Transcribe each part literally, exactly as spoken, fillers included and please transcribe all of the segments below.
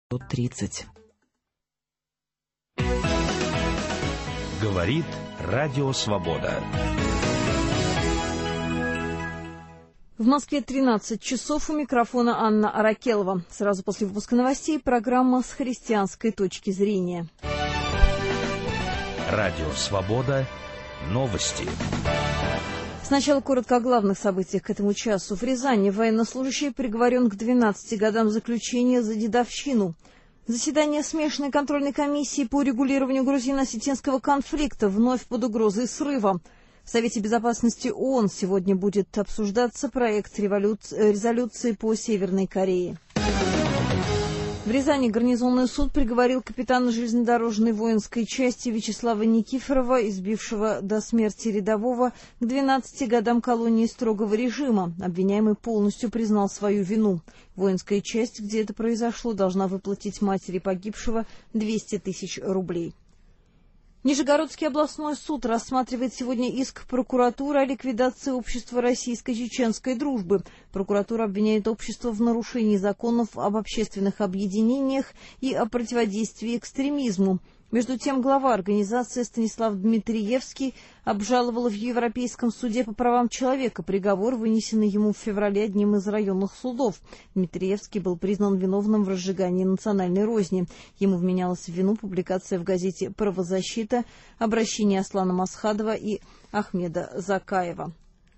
тридцать. Говорит Радио Свобода. В Москве тринадцать часов, у микрофона Анна Аракелова. Сразу после выпуска новостей программа «С христианской точки зрения». Радио Свобода. Новости. Сначала коротко о главных событиях к этому часу. В Рязани военнослужащий приговорен к двенадцати годам заключения за дедовщину. Заседание смешанной контрольной комиссии по урегулированию грузино-осетинского конфликта вновь под угрозой срыва. В Совете Безопасности ООН сегодня будет обсуждаться проект резолюции по Северной Корее. В Рязани гарнизонный суд приговорил капитана железнодорожной воинской части Вячеслава Никифорова, избившего до смерти рядового, к двенадцати годам колонии строгого режима. Обвиняемый полностью признал свою вину. Воинская часть, где это произошло, должна выплатить матери погибшего двести тысяч рублей. Нижегородский областной суд рассматривает сегодня иск прокуратуры о ликвидации общества российско-чеченской дружбы. Прокуратура обвиняет общество в нарушении законов об общественных объединениях и о противодействии экстремизму. Между тем, глава организации Станислав Дмитриевский обжаловал в Европейском суде по правам человека приговор, вынесенный ему в феврале одним из районных судов. Дмитриевский был признан виновным в разжигании национальной розни. Ему вменялась в вину публикация в газете «Правозащита» обращения Аслана Масхадова и Ахмеда Закаева.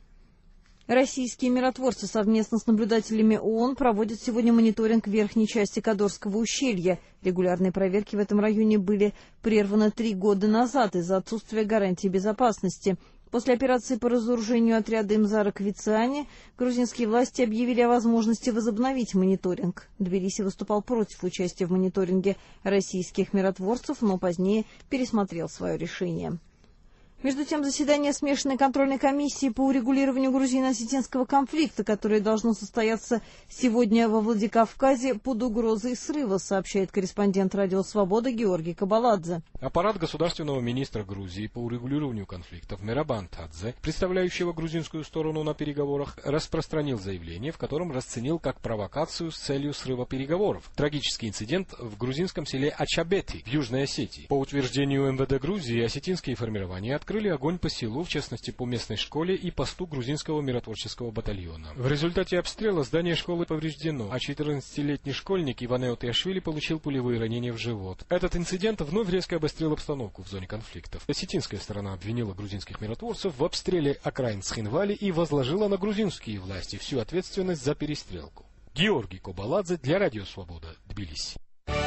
Российские миротворцы совместно с наблюдателями ООН проводят сегодня мониторинг верхней части Кадорского ущелья. Регулярные проверки в этом районе были прерваны три года назад из-за отсутствия гарантий безопасности. После операции по разоружению отряда Имзара Квициани грузинские власти объявили о возможности возобновить мониторинг. Тбилиси выступал против участия в мониторинге российских миротворцев, но позднее пересмотрел свое решение. Между тем, заседание смешанной контрольной комиссии по урегулированию грузино-осетинского конфликта, которое должно состояться сегодня во Владикавказе, под угрозой срыва, сообщает корреспондент Радио Свобода Георгий Кабаладзе. Аппарат государственного министра Грузии по урегулированию конфликтов Мирабан Тадзе, представляющего грузинскую сторону на переговорах, распространил заявление, в котором расценил как провокацию с целью срыва переговоров трагический инцидент в грузинском селе Ачабети в Южной Осетии. По утверждению МВД Грузии, осетинские формирования открыли огонь по селу, в частности по местной школе и посту грузинского миротворческого батальона. В результате обстрела здание школы повреждено, а четырнадцатилетний школьник Иван Эутиашвили получил пулевые ранения в живот. Этот инцидент вновь резко обострил обстановку в зоне конфликтов. Осетинская сторона обвинила грузинских миротворцев в обстреле окраин Цхинвали и возложила на грузинские власти всю ответственность за перестрелку. Георгий Кабаладзе для Радио Свобода, Тбилиси.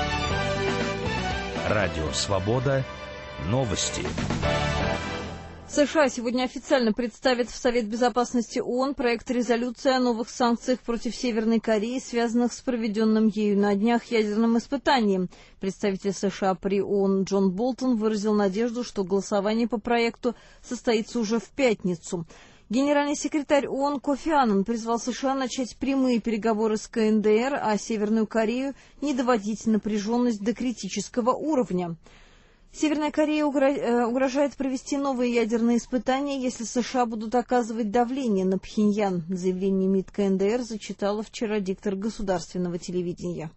Радио Свобода. Новости. США сегодня официально представит в Совет Безопасности ООН проект резолюции о новых санкциях против Северной Кореи, связанных с проведенным ею на днях ядерным испытанием. Представитель США при ООН Джон Болтон выразил надежду, что голосование по проекту состоится уже в пятницу. Генеральный секретарь ООН Кофи Аннан призвал США начать прямые переговоры с КНДР, а Северную Корею не доводить напряженность до критического уровня. Северная Корея угрожает провести новые ядерные испытания, если США будут оказывать давление на Пхеньян. Заявление МИД КНДР зачитала вчера диктор государственного телевидения.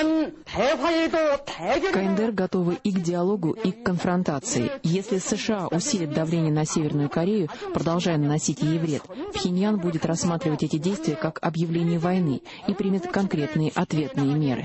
КНДР готовы и к диалогу, и к конфронтации. Если США усилит давление на Северную Корею, продолжая наносить ей вред, Пхеньян будет рассматривать эти действия как объявление войны и примет конкретные ответные меры.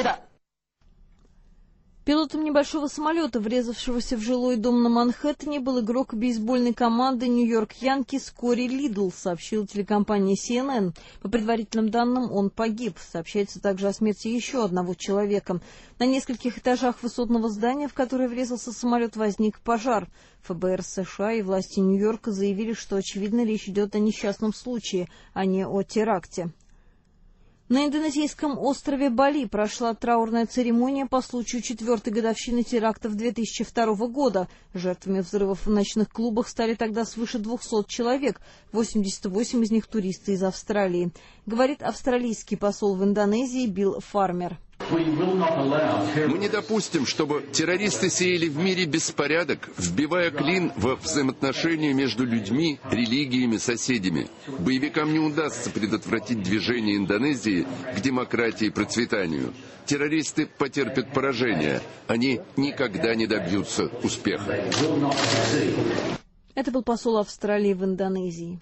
Пилотом небольшого самолета, врезавшегося в жилой дом на Манхэттене, был игрок бейсбольной команды Нью-Йорк Янкис Кори Лидл, сообщила телекомпания Си Эн Эн. По предварительным данным, он погиб. Сообщается также о смерти еще одного человека. На нескольких этажах высотного здания, в которое врезался самолет, возник пожар. ФБР США и власти Нью-Йорка заявили, что, очевидно, речь идет о несчастном случае, а не о теракте. На индонезийском острове Бали прошла траурная церемония по случаю четвертой годовщины терактов две тысячи второго года. Жертвами взрывов в ночных клубах стали тогда свыше двухсот человек, восемьдесят восемь из них туристы из Австралии. Говорит австралийский посол в Индонезии Билл Фармер. Мы не допустим, чтобы террористы сеяли в мире беспорядок, вбивая клин во взаимоотношения между людьми, религиями, соседями. Боевикам не удастся предотвратить движение Индонезии к демократии и процветанию. Террористы потерпят поражение. Они никогда не добьются успеха. Это был посол Австралии в Индонезии.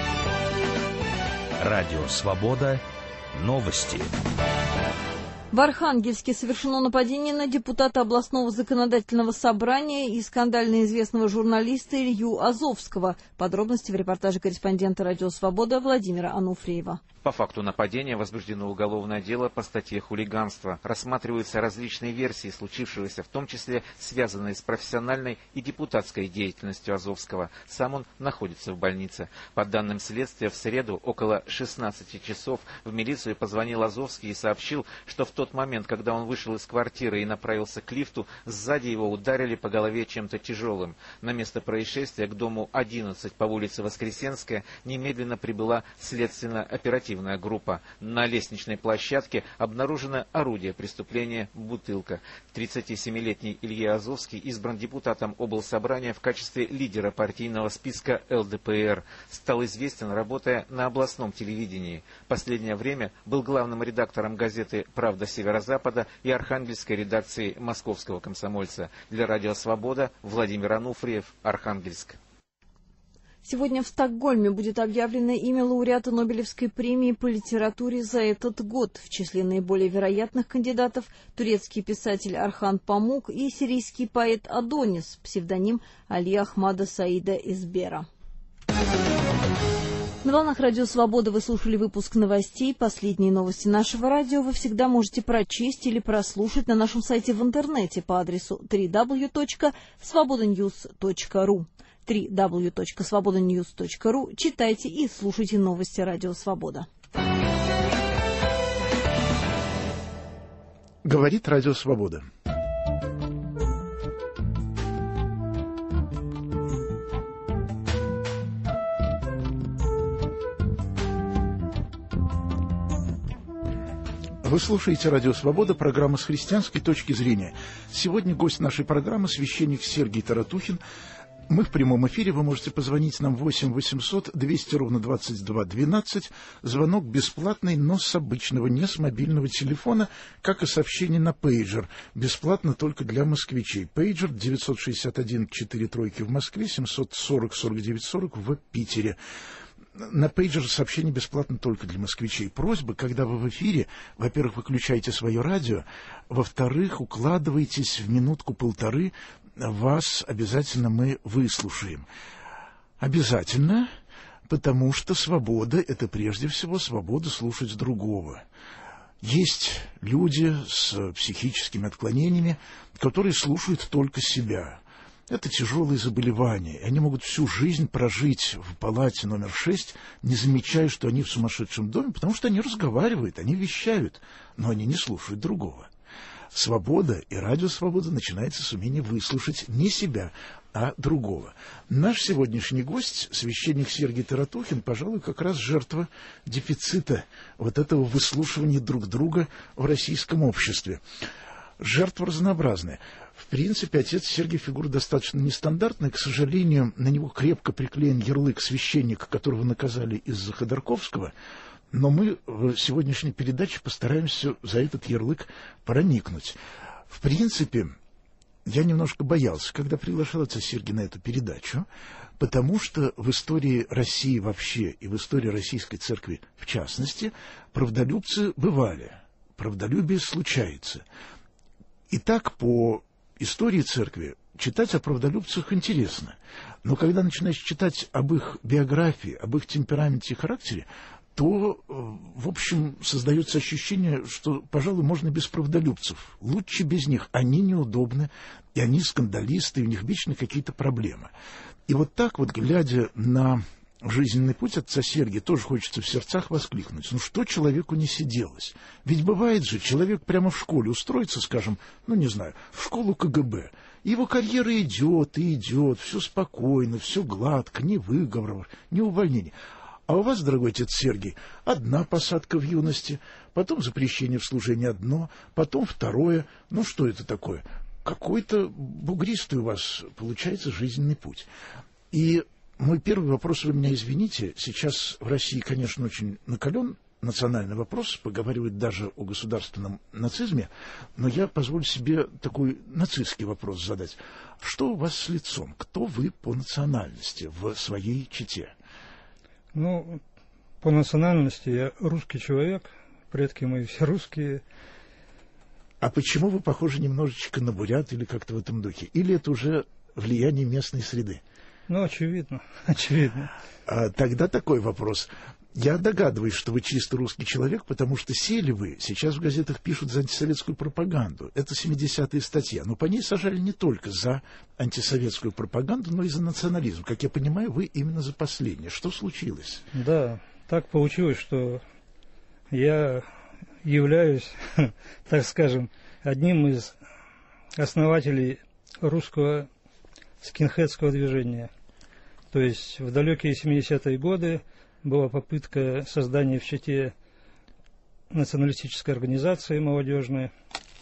Радио «Свобода». Новости. В Архангельске совершено нападение на депутата областного законодательного собрания и скандально известного журналиста Илью Азовского. Подробности в репортаже корреспондента «Радио Свобода» Владимира Ануфриева. По факту нападения возбуждено уголовное дело по статье «Хулиганство». Рассматриваются различные версии случившегося, в том числе связанные с профессиональной и депутатской деятельностью Азовского. Сам он находится в больнице. По данным следствия, в среду около шестнадцати часов в милицию позвонил Азовский и сообщил, что в тот момент, когда он вышел из квартиры и направился к лифту, сзади его ударили по голове чем-то тяжелым. На место происшествия к дому одиннадцать по улице Воскресенская немедленно прибыла следственно-оперативная группа. На лестничной площадке обнаружено орудие преступления — бутылка. тридцатисемилетний Илья Азовский избран депутатом облсобрания в качестве лидера партийного списка эл дэ пэ эр. Стал известен, работая на областном телевидении. Последнее время был главным редактором газеты «Правда Северо-Запада» и архангельской редакции «Московского комсомольца». Для «Радио Свобода» Владимир Ануфриев, Архангельск. Сегодня в Стокгольме будет объявлено имя лауреата Нобелевской премии по литературе за этот год. В числе наиболее вероятных кандидатов турецкий писатель Архан Памук и сирийский поэт Адонис, псевдоним Али Ахмада Саида Избера. На волнах «Радио Свобода» вы слушали выпуск новостей. Последние новости нашего радио вы всегда можете прочесть или прослушать на нашем сайте в интернете по адресу дабл ю дабл ю дабл ю точка свобода ньюс точка ру. дабл ю дабл ю дабл ю точка свобода ньюс точка ру. Читайте и слушайте новости «Радио Свобода». Говорит «Радио Свобода». Вы слушаете «Радио Свобода», программа «С христианской точки зрения». Сегодня гость нашей программы — священник Сергий Таратухин. Мы в прямом эфире, вы можете позвонить нам восемь восемьсот двести ровно двадцать два двенадцать. Звонок бесплатный, но с обычного, не с мобильного телефона, как и сообщение на пейджер. Бесплатно только для москвичей. Пейджер девятьсот шестьдесят один четыре тройки в Москве, семьсот сорок сорок девять сорок в Питере. На пейджер сообщение бесплатно только для москвичей. Просьба, когда вы в эфире, во-первых, выключайте свое радио, во-вторых, укладывайтесь в минутку-полторы, вас обязательно мы выслушаем. Обязательно, потому что свобода — это прежде всего свобода слушать другого. Есть люди с психическими отклонениями, которые слушают только себя. Это тяжелые заболевания, и они могут всю жизнь прожить в палате номер шесть, не замечая, что они в сумасшедшем доме, потому что они разговаривают, они вещают, но они не слушают другого. Свобода и радио «Свобода» начинается с умения выслушать не себя, а другого. Наш сегодняшний гость, священник Сергий Таратухин, пожалуй, как раз жертва дефицита вот этого выслушивания друг друга в российском обществе. Жертва разнообразная. В принципе, отец Сергий фигура достаточно нестандартная. К сожалению, на него крепко приклеен ярлык священника, которого наказали из-за Ходорковского. Но мы в сегодняшней передаче постараемся за этот ярлык проникнуть. В принципе, я немножко боялся, когда приглашал отца Сергия на эту передачу, потому что в истории России вообще и в истории Российской Церкви в частности правдолюбцы бывали. Правдолюбие случается. И так по истории Церкви читать о правдолюбцах интересно. Но когда начинаешь читать об их биографии, об их темпераменте и характере, то, в общем, создается ощущение, что, пожалуй, можно без правдолюбцев. Лучше без них. Они неудобны, и они скандалисты, и у них вечно какие-то проблемы. И вот так вот, глядя на жизненный путь отца Сергия, тоже хочется в сердцах воскликнуть. Ну что человеку не сиделось? Ведь бывает же, человек прямо в школе устроится, скажем, ну не знаю, в школу ка гэ бэ. Его карьера идет и идет, все спокойно, все гладко, ни выговоров, ни увольнений. А у вас, дорогой отец Сергий, одна посадка в юности, потом запрещение в служении одно, потом второе. Ну, что это такое? Какой-то бугристый у вас получается жизненный путь. И мой первый вопрос, вы меня извините, сейчас в России, конечно, очень накален национальный вопрос, поговаривают даже о государственном нацизме, но я позволю себе такой нацистский вопрос задать. Что у вас с лицом? Кто вы по национальности в своей чете? Ну, по национальности я русский человек, предки мои все русские. А почему вы похожи немножечко на бурят или как-то в этом духе? Или это уже влияние местной среды? Ну, очевидно, очевидно. А, тогда такой вопрос. Я догадываюсь, что вы чисто русский человек, потому что сели вы, сейчас в газетах пишут за антисоветскую пропаганду. Это семидесятая статья. Но по ней сажали не только за антисоветскую пропаганду, но и за национализм. Как я понимаю, вы именно за последнее. Что случилось? Да, так получилось, что я являюсь, так скажем, одним из основателей русского скинхедского движения. То есть в далекие семидесятые годы была попытка создания в Чите националистической организации молодежной.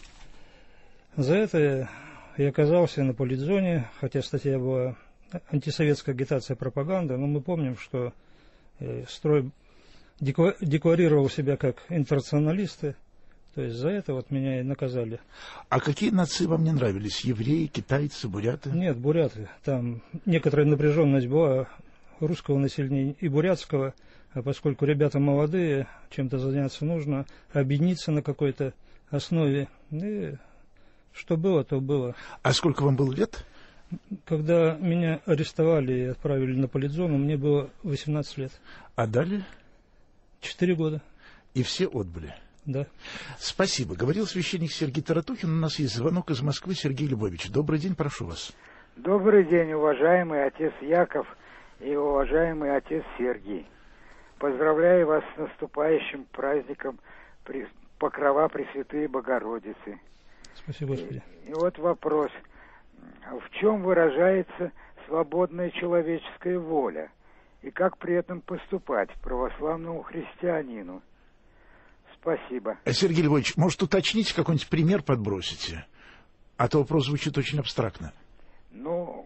За это я оказался на политзоне, хотя статья была антисоветская агитация, пропаганда, но мы помним, что строй декларировал себя как интернационалисты. То есть за это вот меня и наказали. А какие нации вам не нравились? Евреи, китайцы, буряты? Нет, буряты. Там некоторая напряженность была русского населения и бурятского, а поскольку ребята молодые, чем-то заняться нужно, объединиться на какой-то основе. И что было, то было. А сколько вам было лет? Когда меня арестовали и отправили на политзону, мне было восемнадцать лет. А далее? Четыре года. И все отбыли? Да. Спасибо. Говорил священник Сергий Таратухин. У нас есть звонок из Москвы. Сергей Львович, добрый день, прошу вас. Добрый день, уважаемый отец Яков и уважаемый отец Сергий. Поздравляю вас с наступающим праздником Покрова Пресвятой Богородицы. Спасибо, Господи. И, и вот вопрос. В чем выражается свободная человеческая воля? И как при этом поступать православному христианину? Спасибо. Сергей Львович, может, уточните, какой-нибудь пример подбросите? А то вопрос звучит очень абстрактно. Ну,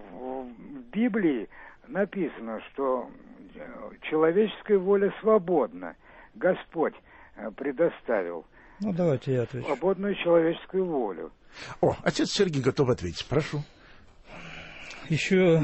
в Библии написано, что человеческая воля свободна. Господь предоставил. Ну, давайте я отвечу. Свободную человеческую волю. О, отец Сергий готов ответить. Прошу. Еще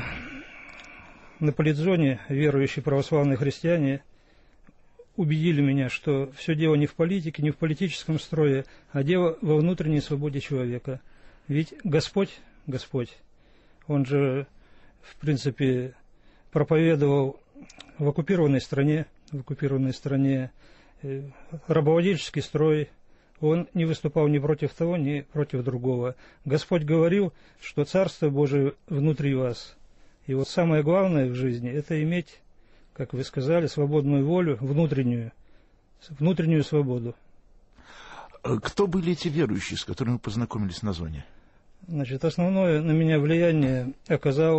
на политзоне верующие православные христиане убедили меня, что все дело не в политике, не в политическом строе, а дело во внутренней свободе человека. Ведь Господь, Господь, Он же, в принципе, проповедовал в оккупированной стране, в оккупированной стране э, рабовладельческий строй. Он не выступал ни против того, ни против другого. Господь говорил, что Царство Божие внутри вас. И вот самое главное в жизни – это иметь, как вы сказали, свободную волю, внутреннюю, внутреннюю свободу. Кто были эти верующие, с которыми вы познакомились на зоне? Значит, основное на меня влияние оказал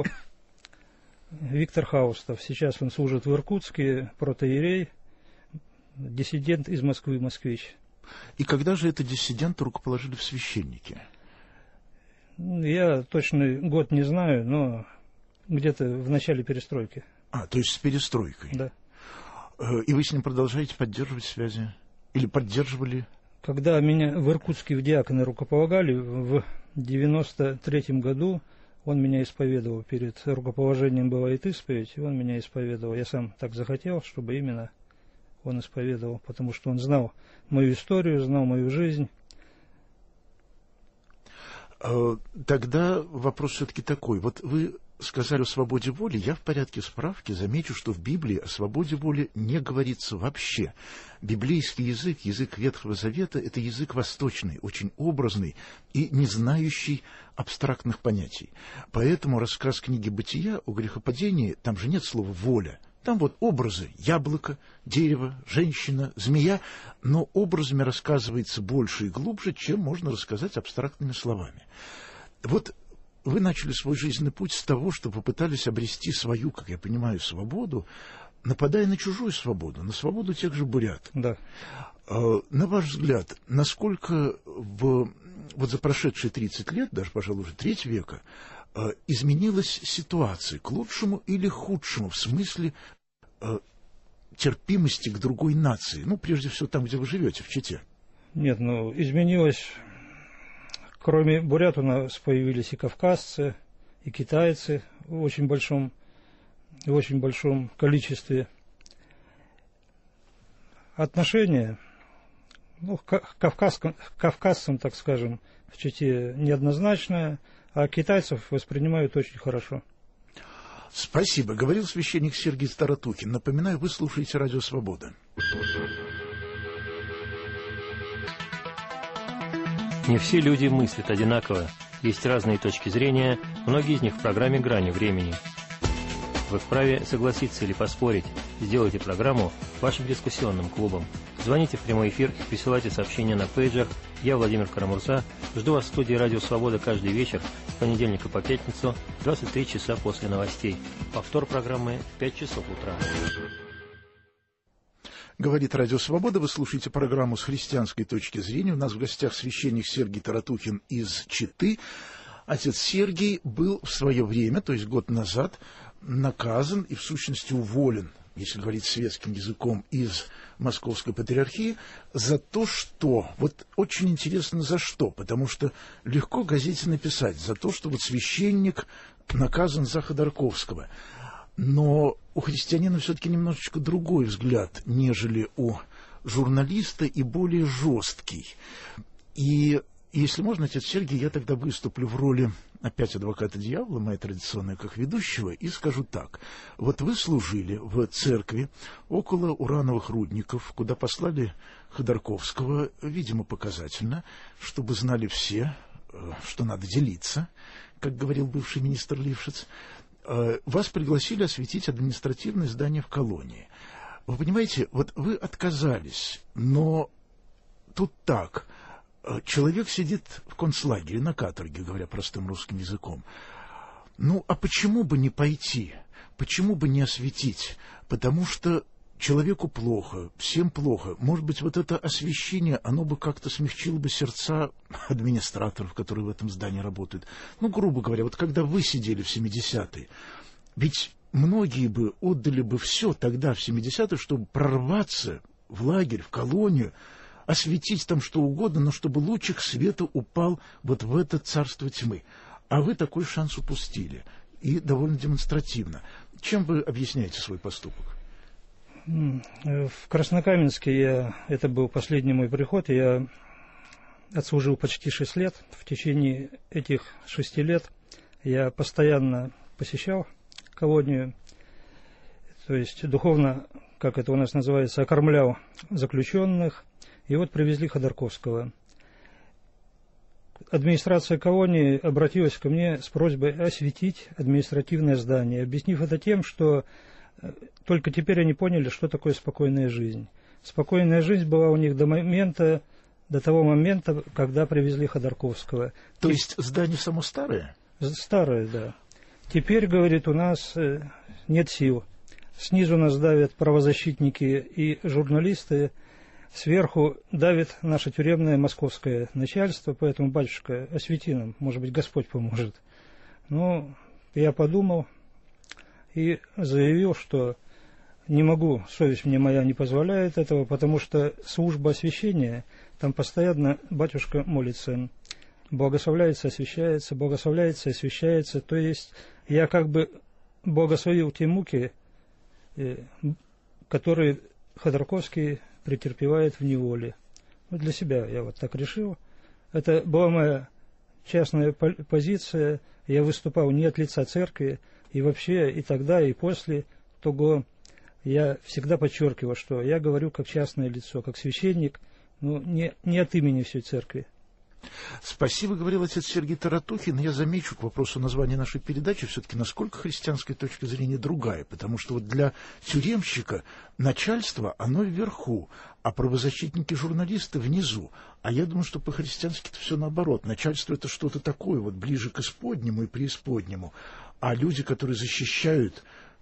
Виктор Хаустов. Сейчас он служит в Иркутске, протоиерей, диссидент из Москвы, москвич. И когда же это диссидента рукоположили в священники? Я точный год не знаю, но где-то в начале перестройки. А, то есть с перестройкой? Да. И вы с ним продолжаете поддерживать связи? Или поддерживали? Когда меня в Иркутске в диаконы рукополагали в девяносто третьем году, он меня исповедовал. Перед рукоположением бывает исповедь, и он меня исповедовал. Я сам так захотел, чтобы именно он исповедовал, потому что он знал мою историю, знал мою жизнь. Тогда вопрос все-таки такой. Вот вы сказали о свободе воли. Я в порядке справки замечу, что в Библии о свободе воли не говорится вообще. Библейский язык, язык Ветхого Завета, это язык восточный, очень образный и не знающий абстрактных понятий. Поэтому рассказ книги «Бытия» о грехопадении, там же нет слова «воля». Там вот образы: яблоко, дерево, женщина, змея, но образами рассказывается больше и глубже, чем можно рассказать абстрактными словами. Вот вы начали свой жизненный путь с того, что попытались обрести свою, как я понимаю, свободу нападая на чужую свободу, на свободу тех же бурят. Да. На ваш взгляд, насколько в, вот за прошедшие тридцать лет, даже, пожалуй, уже треть века, изменилась ситуация к лучшему или худшему в смысле терпимости к другой нации? Ну, прежде всего, там, где вы живете, в Чите. Нет, ну, изменилось. Кроме бурят у нас появились и кавказцы, и китайцы в очень большом, в очень большом количестве. Отношения, ну, к кавказцам, кавказцам, так скажем, в Чите неоднозначное, а китайцев воспринимают очень хорошо. Спасибо. Говорил священник Сергий Таратухин. Напоминаю, вы слушаете Радио Свобода. Не все люди мыслят одинаково. Есть разные точки зрения, многие из них в программе «Грани времени». Вы вправе согласиться или поспорить. Сделайте программу вашим дискуссионным клубом. Звоните в прямой эфир и присылайте сообщения на пейджер. Я, Владимир Карамурза, жду вас в студии «Радио Свобода» каждый вечер с понедельника по пятницу, двадцать три часа после новостей. Повтор программы в пять часов утра. Говорит Радио Свобода. Вы слушаете программу с христианской точки зрения. У нас в гостях священник Сергий Таратухин из Читы. Отец Сергий был в свое время, то есть год назад, наказан и в сущности уволен, если говорить светским языком, из Московской Патриархии за то, что... Вот очень интересно, за что, потому что легко газете написать за то, что вот священник наказан за Ходорковского. Но у христианина все-таки немножечко другой взгляд, нежели у журналиста, и более жесткий. И если можно, отец Сергий, я тогда выступлю в роли опять адвоката дьявола, моя традиционная как ведущего, и скажу так. Вот вы служили в церкви около урановых рудников, куда послали Ходорковского, видимо, показательно, чтобы знали все, что надо делиться, как говорил бывший министр Лившиц. Вас пригласили осветить административное здание в колонии. Вы понимаете, вот вы отказались, но тут так. Человек сидит в концлагере, на каторге, говоря простым русским языком. Ну, а почему бы не пойти? Почему бы не осветить? Потому что человеку плохо, всем плохо. Может быть, вот это освещение, оно бы как-то смягчило бы сердца администраторов, которые в этом здании работают. Ну, грубо говоря, вот когда вы сидели в семидесятые, ведь многие бы отдали бы все тогда, в семидесятые, чтобы прорваться в лагерь, в колонию, осветить там что угодно, но чтобы лучик света упал вот в это царство тьмы. А вы такой шанс упустили. И довольно демонстративно. Чем вы объясняете свой поступок? В Краснокаменске я, это был последний мой приход, я отслужил почти шесть лет. В течение этих шести лет я постоянно посещал колонию, то есть духовно, как это у нас называется, окормлял заключенных. И вот привезли Ходорковского. Администрация колонии обратилась ко мне с просьбой осветить административное здание, объяснив это тем, что только теперь они поняли, что такое спокойная жизнь. Спокойная жизнь была у них до момента, до того момента, когда привезли Ходорковского. То есть здание само старое? Старое, да. Теперь, говорит, у нас нет сил. Снизу нас давят правозащитники и журналисты, сверху давит наше тюремное московское начальство, поэтому, батюшка, освети нам, может быть, Господь поможет. Ну, я подумал и заявил, что не могу, совесть мне моя не позволяет этого, потому что служба освящения, там постоянно батюшка молится, благословляется, освящается, благословляется, освящается, то есть я как бы благословил те муки, которые Ходорковский претерпевает в неволе. Ну, для себя я вот так решил. Это была моя частная позиция. Я выступал не от лица церкви, и вообще и тогда, и после того я всегда подчеркивал, что я говорю как частное лицо, как священник, но не, не от имени всей церкви. Спасибо, говорил отец Сергий Таратухин. Я замечу к вопросу названия нашей передачи все-таки, насколько христианская точка зрения другая, потому что вот для тюремщика начальство, оно вверху, а правозащитники-журналисты внизу. А я думаю, что по-христиански это все наоборот. Начальство это что-то такое, вот ближе к исподнему и преисподнему. А люди, которые защищают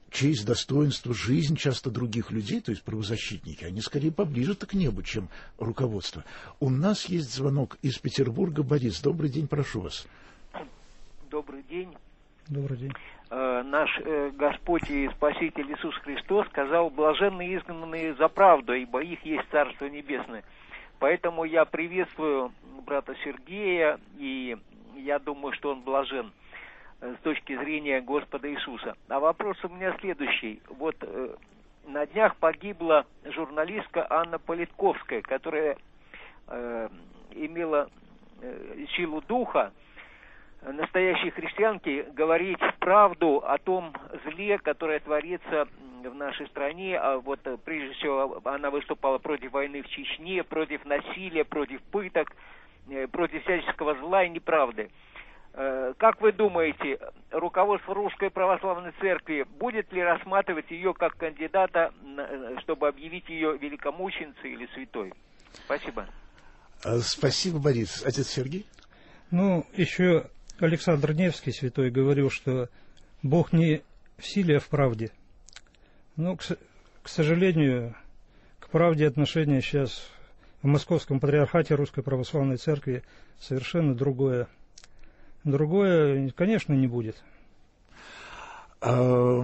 честь, достоинство, жизнь часто других людей, то есть правозащитники, они скорее поближе-то к небу, чем руководство. У нас есть звонок из Петербурга. Борис, добрый день, прошу вас. Добрый день. Добрый день. Э, наш э, Господь и Спаситель Иисус Христос сказал: блаженные изгнанные за правду, ибо их есть Царство Небесное. Поэтому я приветствую брата Сергея, и я думаю, что он блажен с точки зрения Господа Иисуса. А вопрос у меня следующий. Вот э, на днях погибла журналистка Анна Политковская, которая э, имела э, силу духа настоящей христианки говорить правду о том зле, которое творится в нашей стране. А вот прежде всего она выступала против войны в Чечне, против насилия, против пыток, э, против всяческого зла и неправды. Как вы думаете, руководство Русской Православной Церкви будет ли рассматривать ее как кандидата, чтобы объявить ее великомученицей или святой? Спасибо. Спасибо, Борис. Отец Сергей? Ну, еще Александр Невский, святой, говорил, что Бог не в силе, а в правде. Но, к, к сожалению, к правде отношение сейчас в Московском Патриархате Русской Православной Церкви совершенно другое. Другое, конечно, не будет. Я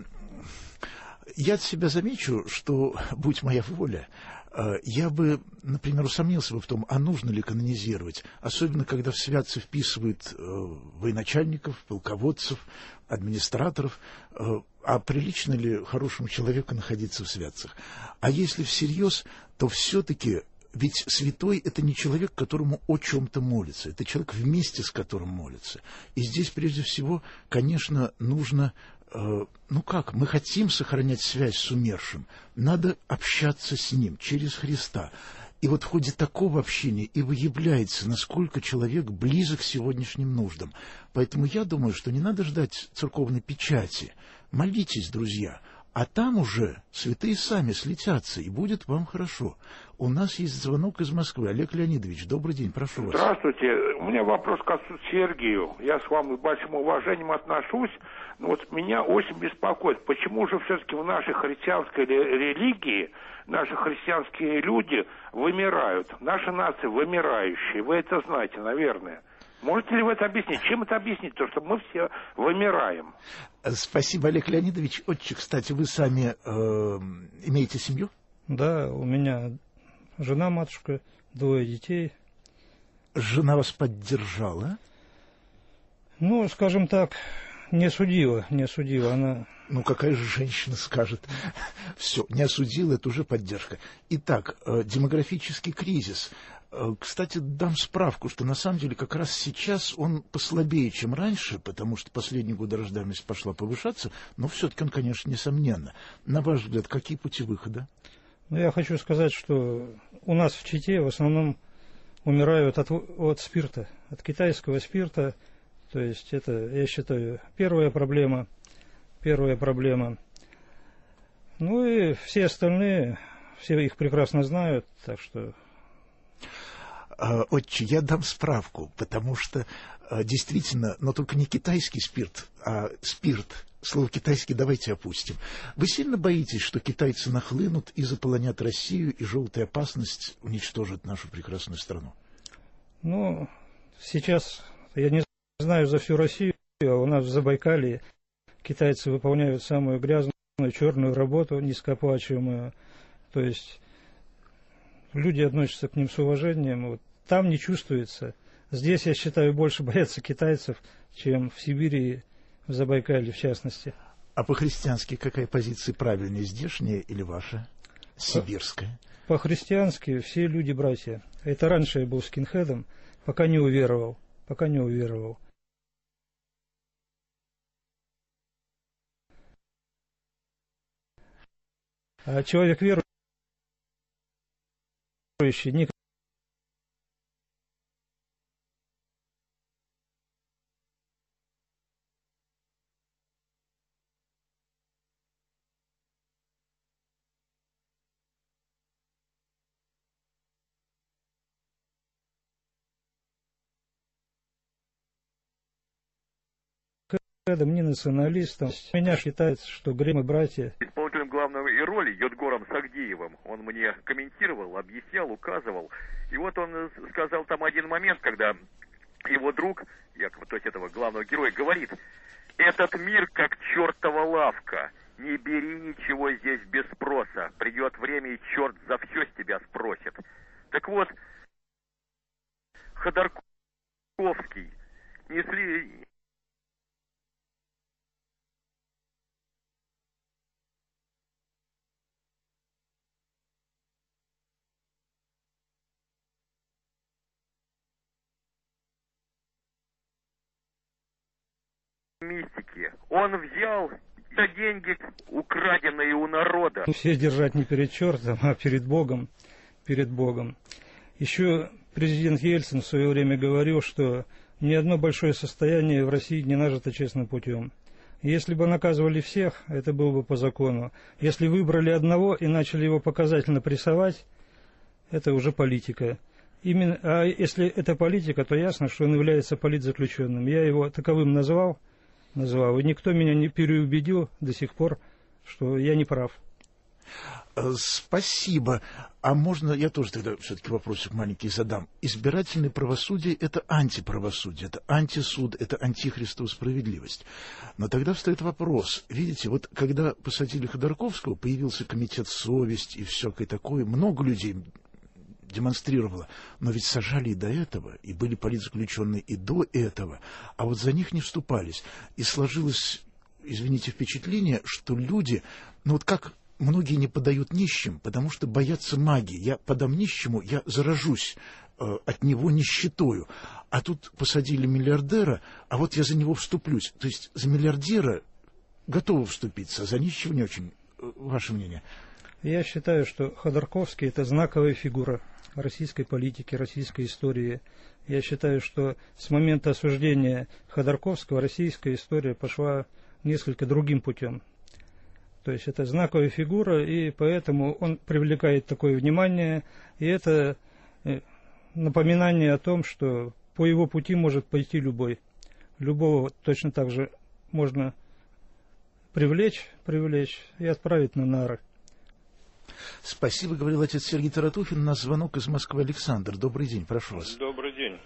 от себя замечу, что, будь моя воля, я бы, например, усомнился бы в том, а нужно ли канонизировать, особенно когда в святцы вписывают военачальников, полководцев, администраторов, а прилично ли хорошему человеку находиться в святцах. А если всерьез, то все-таки... Ведь святой – это не человек, которому о чем-то молится, это человек, вместе с которым молится. И здесь, прежде всего, конечно, нужно, э, ну как, мы хотим сохранять связь с умершим, надо общаться с ним через Христа. И вот в ходе такого общения и выявляется, насколько человек близок к сегодняшним нуждам. Поэтому я думаю, что не надо ждать церковной печати. Молитесь, друзья. А там уже святые сами слетятся, и будет вам хорошо. У нас есть звонок из Москвы. Олег Леонидович, добрый день, прошу вас. Здравствуйте. У меня вопрос к отцу Сергию. Я с вами с большим уважением отношусь, но вот меня очень беспокоит, почему же все-таки в нашей христианской религии наши христианские люди вымирают? Наша нация вымирающая. Вы это знаете, наверное. Можете ли вы это объяснить? Чем это объяснить? То, что мы все вымираем. Спасибо, Олег Леонидович. Отче, кстати, вы сами э, имеете семью? Да, у меня жена, матушка, двое детей. Жена вас поддержала? Ну, скажем так, не осудила, не осудила. Она... Ну, какая же женщина скажет? Все, не осудила, это уже поддержка. Итак, э, демографический кризис. Кстати, дам справку, что на самом деле как раз сейчас он послабее, чем раньше, потому что последние годы рождаемость пошла повышаться, но все-таки он, конечно, несомненно. На ваш взгляд, какие пути выхода? Ну, я хочу сказать, что у нас в Чите в основном умирают от, от спирта, от китайского спирта. То есть это, я считаю, первая проблема. Первая проблема. Ну и все остальные, все их прекрасно знают, так что... Отче, я дам справку, потому что действительно, но только не китайский спирт, а спирт. Слово китайский давайте опустим. Вы сильно боитесь, что китайцы нахлынут и заполонят Россию, и желтая опасность уничтожит нашу прекрасную страну? Ну, сейчас я не знаю за всю Россию, а у нас в Забайкалье китайцы выполняют самую грязную, черную работу, низкооплачиваемую. То есть люди относятся к ним с уважением. Вот там не чувствуется. Здесь, я считаю, больше боятся китайцев, чем в Сибири, в Забайкалье в частности. А по-христиански какая позиция правильнее, здешняя или ваша, сибирская? По-христиански все люди братья. Это раньше я был скинхедом, пока не уверовал. Пока не уверовал. А человек верующий не ни националистом. Меня считается, что Грем и братья. Исполнителем главной роли Йодгором Сагдеевым. Он мне комментировал, объяснял, указывал. И вот он сказал там один момент, когда его друг, якобы, то есть этого главного героя, говорит: «Этот мир как чертова лавка. Не бери ничего здесь без спроса. Придет время, и черт за все с тебя спросит». Так вот, Ходорковский несли... мистики. Он взял деньги, украденные у народа. Все держать не перед чертом, а перед Богом. Перед Богом. Еще президент Ельцин в свое время говорил, что ни одно большое состояние в России не нажито честным путем. Если бы наказывали всех, это было бы по закону. Если выбрали одного и начали его показательно прессовать, это уже политика. Именно, а если это политика, то ясно, что он является политзаключенным. Я его таковым назвал, назвал, и никто меня не переубедил до сих пор, что я не прав. Спасибо. А можно я тоже тогда все-таки вопросик маленький задам? Избирательное правосудие – это антиправосудие, это антисуд, это антихристова справедливость. Но тогда встает вопрос. Видите, вот когда посадили Ходорковского, появился комитет «Совесть» и всякое такое, много людей демонстрировало. Но ведь сажали и до этого, и были политзаключенные и до этого, а вот за них не вступались. И сложилось, извините, впечатление, что люди, ну вот как... Многие не подают нищим, потому что боятся магии. Я подам нищему, я заражусь э, от него нищетою. А тут посадили миллиардера, а вот я за него вступлюсь. То есть за миллиардера готовы вступиться, а за нищего не очень. Ваше мнение? Я считаю, что Ходорковский – это знаковая фигура российской политики, российской истории. Я считаю, что с момента осуждения Ходорковского российская история пошла несколько другим путем. То есть это знаковая фигура, и поэтому он привлекает такое внимание, и это напоминание о том, что по его пути может пойти любой. Любого точно так же можно привлечь, привлечь и отправить на нары. Спасибо, говорил отец Сергей Таратухин. На звонок из Москвы Александр. Добрый день, прошу вас. Добрый день.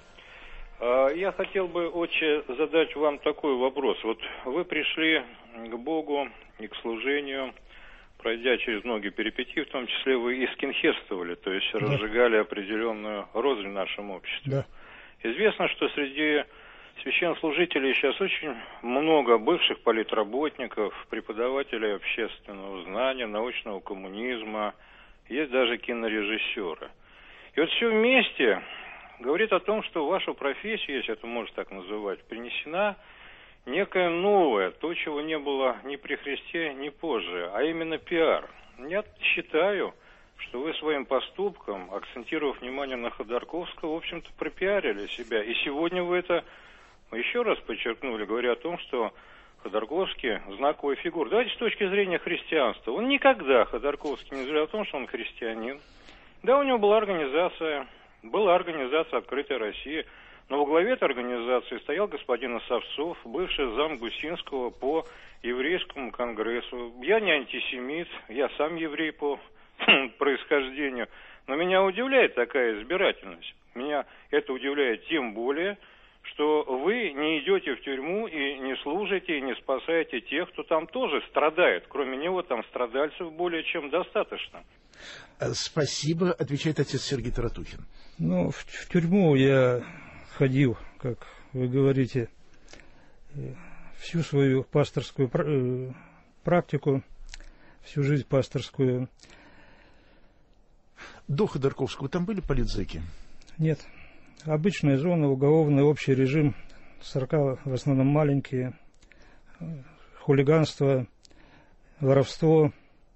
Я хотел бы, отче, задать вам такой вопрос. Вот вы пришли к Богу и к служению, пройдя через многие перипетии, в том числе вы и скинхедствовали, то есть да. разжигали определенную рознь в нашем обществе. Да. Известно, что среди священнослужителей сейчас очень много бывших политработников, преподавателей общественного знания, научного коммунизма, есть даже кинорежиссеры. И вот все вместе говорит о том, что в вашу профессию, если это можно так называть, принесена некое новое, то, чего не было ни при Христе, ни позже, а именно пиар. Я считаю, что вы своим поступком, акцентировав внимание на Ходорковского, в общем-то, пропиарили себя. И сегодня вы это еще раз подчеркнули, говоря о том, что Ходорковский знаковая фигура. Давайте с точки зрения христианства. Он никогда, Ходорковский, не заявлял о том, что он христианин. Да, у него была организация, была организация «Открытая Россия», но во главе этой организации стоял господин Осовцов, бывший зам Гусинского по еврейскому конгрессу. Я не антисемит, я сам еврей по происхождению, но меня удивляет такая избирательность. Меня это удивляет тем более, что вы не идете в тюрьму и не служите, и не спасаете тех, кто там тоже страдает. Кроме него там страдальцев более чем достаточно. Спасибо, отвечает отец Сергей Таратухин. Ну, в, в тюрьму я ходил, как вы говорите, всю свою пасторскую практику, всю жизнь пасторскую. До Ходорковского там были политзеки? Нет. Обычная зона, уголовный общий режим, сорока в основном маленькие, хулиганство, воровство.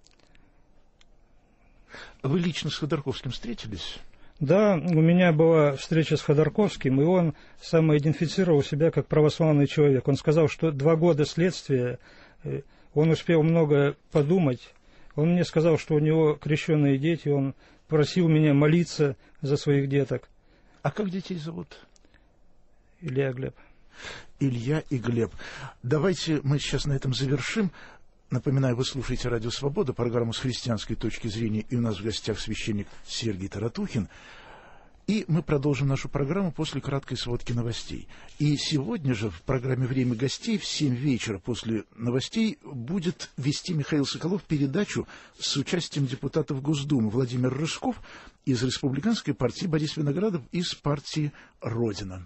Вы лично с Ходорковским встретились? Да, у меня была встреча с Ходорковским, и он самоидентифицировал себя как православный человек. Он сказал, что два года следствия, он успел много подумать. Он мне сказал, что у него крещенные дети, он просил меня молиться за своих деток. А как детей зовут? Илья, Глеб. Илья и Глеб. Давайте мы сейчас на этом завершим. Напоминаю, вы слушаете «Радио Свобода», программу с христианской точки зрения, и у нас в гостях священник Сергий Таратухин. И мы продолжим нашу программу после краткой сводки новостей. И сегодня же в программе «Время гостей» в семь вечера после новостей будет вести Михаил Соколов передачу с участием депутатов Госдумы Владимир Рыжков из Республиканской партии, Борис Виноградов из партии «Родина».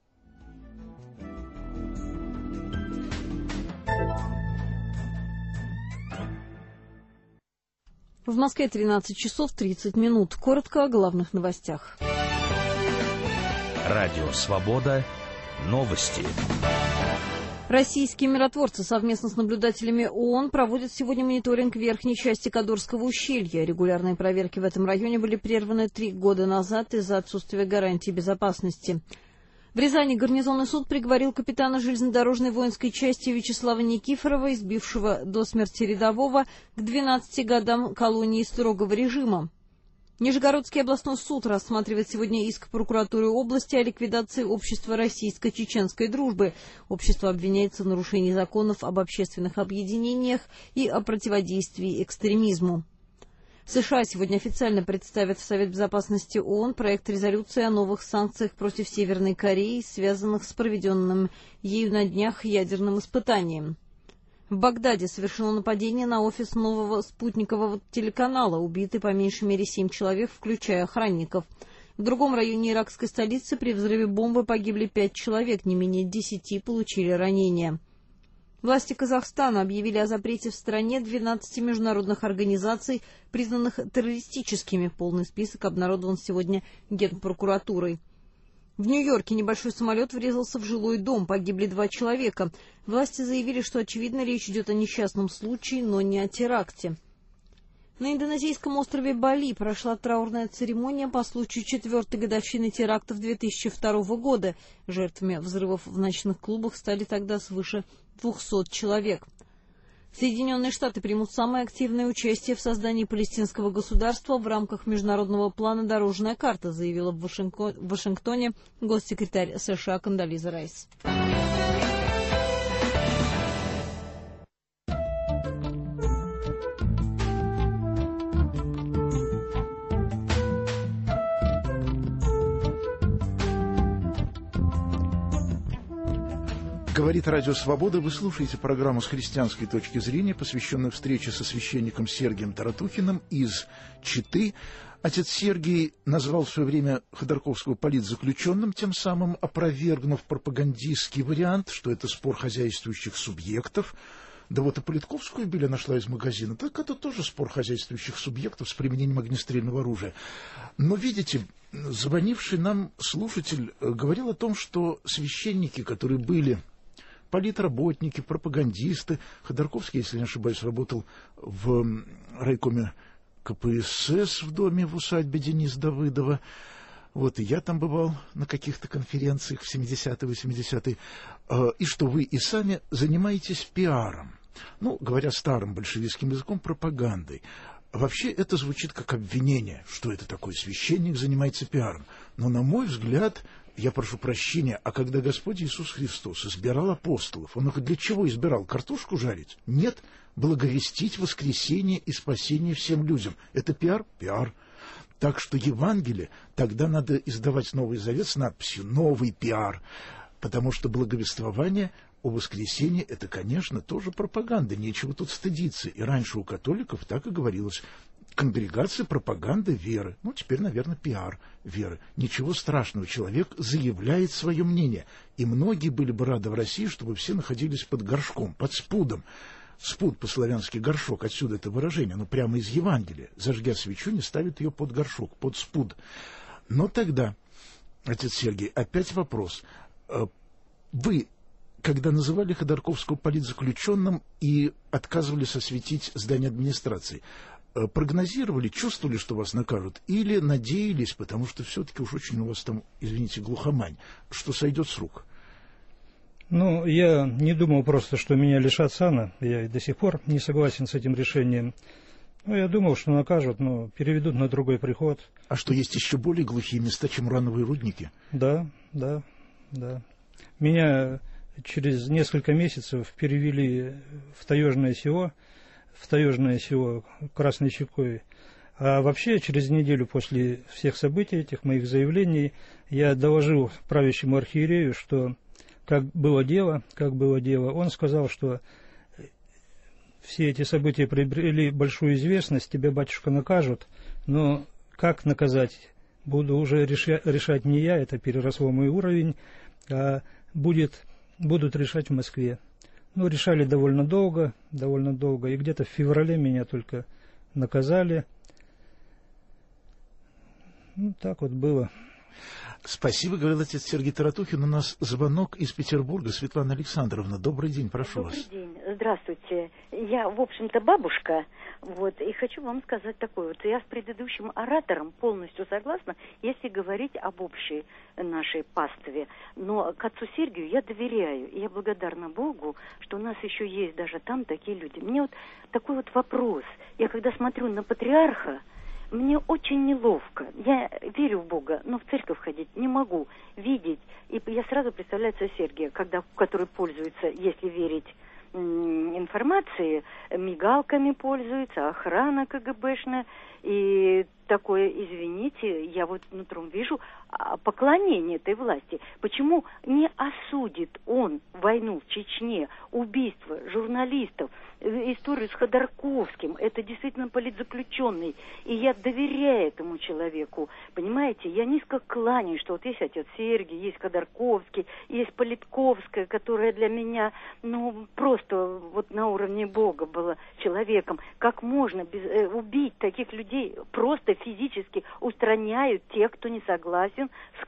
В Москве тринадцать часов тридцать минут. Коротко о главных новостях. Радио «Свобода». Новости. Российские миротворцы совместно с наблюдателями ООН проводят сегодня мониторинг верхней части Кадорского ущелья. Регулярные проверки в этом районе были прерваны три года назад из-за отсутствия гарантий безопасности. В Рязани гарнизонный суд приговорил капитана железнодорожной воинской части Вячеслава Никифорова, избившего до смерти рядового, к двенадцати годам колонии строгого режима. Нижегородский областной суд рассматривает сегодня иск прокуратуры области о ликвидации общества российско-чеченской дружбы. Общество обвиняется в нарушении законов об общественных объединениях и о противодействии экстремизму. США сегодня официально представят в Совет Безопасности ООН проект резолюции о новых санкциях против Северной Кореи, связанных с проведенным ею на днях ядерным испытанием. В Багдаде совершено нападение на офис нового спутникового телеканала. Убиты по меньшей мере семь человек, включая охранников. В другом районе иракской столицы при взрыве бомбы погибли пять человек, не менее десяти получили ранения. Власти Казахстана объявили о запрете в стране двенадцати международных организаций, признанных террористическими. Полный список обнародован сегодня Генпрокуратурой. В Нью-Йорке небольшой самолет врезался в жилой дом, погибли два человека. Власти заявили, что, очевидно, речь идет о несчастном случае, но не о теракте. На индонезийском острове Бали прошла траурная церемония по случаю четвертой годовщины терактов две тысячи второго года. Жертвами взрывов в ночных клубах стали тогда свыше двухсот человек. Соединенные Штаты примут самое активное участие в создании палестинского государства в рамках международного плана «Дорожная карта», заявила в Вашингтоне госсекретарь США Кондолиза Райс. Говорит Радио Свобода. Вы слушаете программу с христианской точки зрения, посвященную встрече со священником Сергием Таратухиным из Читы. Отец Сергий назвал в свое время Ходорковского политзаключенным, тем самым опровергнув пропагандистский вариант, что это спор хозяйствующих субъектов. Да вот и Политковскую Биля нашла из магазина. Так это тоже спор хозяйствующих субъектов с применением огнестрельного оружия. Но, видите, звонивший нам слушатель говорил о том, что священники, которые были политработники, пропагандисты. Ходорковский, если не ошибаюсь, работал в райкоме ка пэ эс эс в доме в усадьбе Дениса Давыдова. Вот и я там бывал на каких-то конференциях в семидесятые, восьмидесятые. И что вы и сами занимаетесь пиаром. Ну, говоря старым большевистским языком, пропагандой. Вообще это звучит как обвинение, что это такой священник занимается пиаром. Но, на мой взгляд, я прошу прощения, а когда Господь Иисус Христос избирал апостолов, Он их для чего избирал? Картошку жарить? Нет, благовестить воскресение и спасение всем людям. Это пиар? Пиар. Так что Евангелие тогда надо издавать Новый Завет с надписью «Новый пиар», потому что благовествование о воскресении — это, конечно, тоже пропаганда, нечего тут стыдиться. И раньше у католиков так и говорилось: конгрегация, пропаганда веры. Ну, теперь, наверное, пиар веры. Ничего страшного, человек заявляет свое мнение. И многие были бы рады в России, чтобы все находились под горшком, под спудом. Спуд по-славянски горшок, отсюда это выражение, но прямо из Евангелия. Зажгя свечу, не ставят ее под горшок, под спуд. Но тогда, отец Сергий, опять вопрос. Вы, когда называли Ходорковского политзаключенным и отказывались осветить здание администрации, прогнозировали, чувствовали, что вас накажут, или надеялись, потому что все-таки уж очень у вас там, извините, глухомань, что сойдет с рук? Ну, я не думал просто, что меня лишат сана. Я и до сих пор не согласен с этим решением. Ну, я думал, что накажут, но переведут на другой приход. А что, есть еще более глухие места, чем урановые рудники? Да, да, да. меня через несколько месяцев перевели в таежное СИО, в таежное СИО Красной Чекой. А вообще, через неделю после всех событий, этих моих заявлений, я доложил правящему архиерею, что как было дело, как было дело. Он сказал, что все эти события приобрели большую известность, тебя, батюшка, накажут, но как наказать, буду уже реша- решать не я, это переросло мой уровень, а будет, будут решать в Москве. Ну, решали довольно долго, довольно долго, и где-то в феврале меня только наказали. Ну, так вот было. Спасибо, говорил отец Сергей Таратухин. У нас звонок из Петербурга. Светлана Александровна, добрый день, прошу добрый вас. Добрый день, здравствуйте. Я, в общем-то, бабушка, вот, и хочу вам сказать такое. Вот я с предыдущим оратором полностью согласна, если говорить об общей нашей пастве. Но к отцу Сергию я доверяю, и я благодарна Богу, что у нас еще есть даже там такие люди. Мне вот такой вот вопрос. Я когда смотрю на патриарха, мне очень неловко. Я верю в Бога, но в церковь ходить не могу, видеть. И я сразу представляю отца Сергия, когда, который пользуется, если верить м- информации, мигалками пользуется, охрана КГБшная. И такое, извините, я вот нутром вижу поклонение этой власти. Почему не осудит он войну в Чечне, убийство журналистов, историю с Ходорковским? Это действительно политзаключенный. И я доверяю этому человеку. Понимаете, я низко кланяюсь, что вот есть отец Сергий, есть Ходорковский, есть Политковская, которая для меня, ну, просто вот на уровне Бога была человеком. Как можно без, э, убить таких людей? Просто физически устраняют тех, кто не согласен с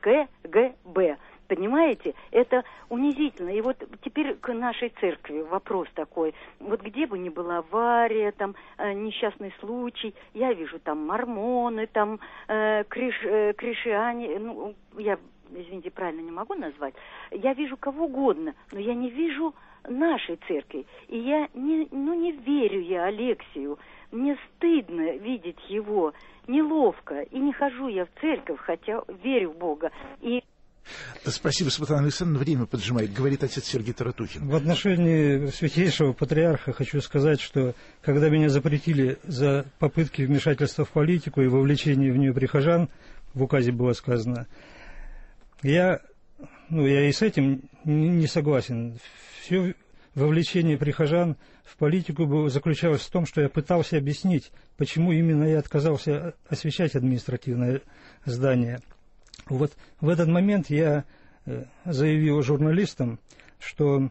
КГБ. Понимаете? Это унизительно. И вот теперь к нашей церкви вопрос такой. Вот где бы ни была авария, там, э, несчастный случай, я вижу там мормоны, там, э, криш, э, кришиане, ну, я, извините, правильно не могу назвать, я вижу кого угодно, но я не вижу нашей церкви. И я не, ну, не верю я Алексию. Мне стыдно видеть его, неловко. И не хожу я в церковь, хотя верю в Бога. И... Спасибо, Светлана Александровна. Время поджимает, говорит отец Сергей Таратухин. В отношении святейшего патриарха хочу сказать, что когда меня запретили за попытки вмешательства в политику и вовлечение в нее прихожан, в указе было сказано, я, ну, я и с этим не согласен. Все вовлечение прихожан в политику было, заключалось в том, что я пытался объяснить, почему именно я отказался освещать административное здание. Вот в этот момент я заявил журналистам, что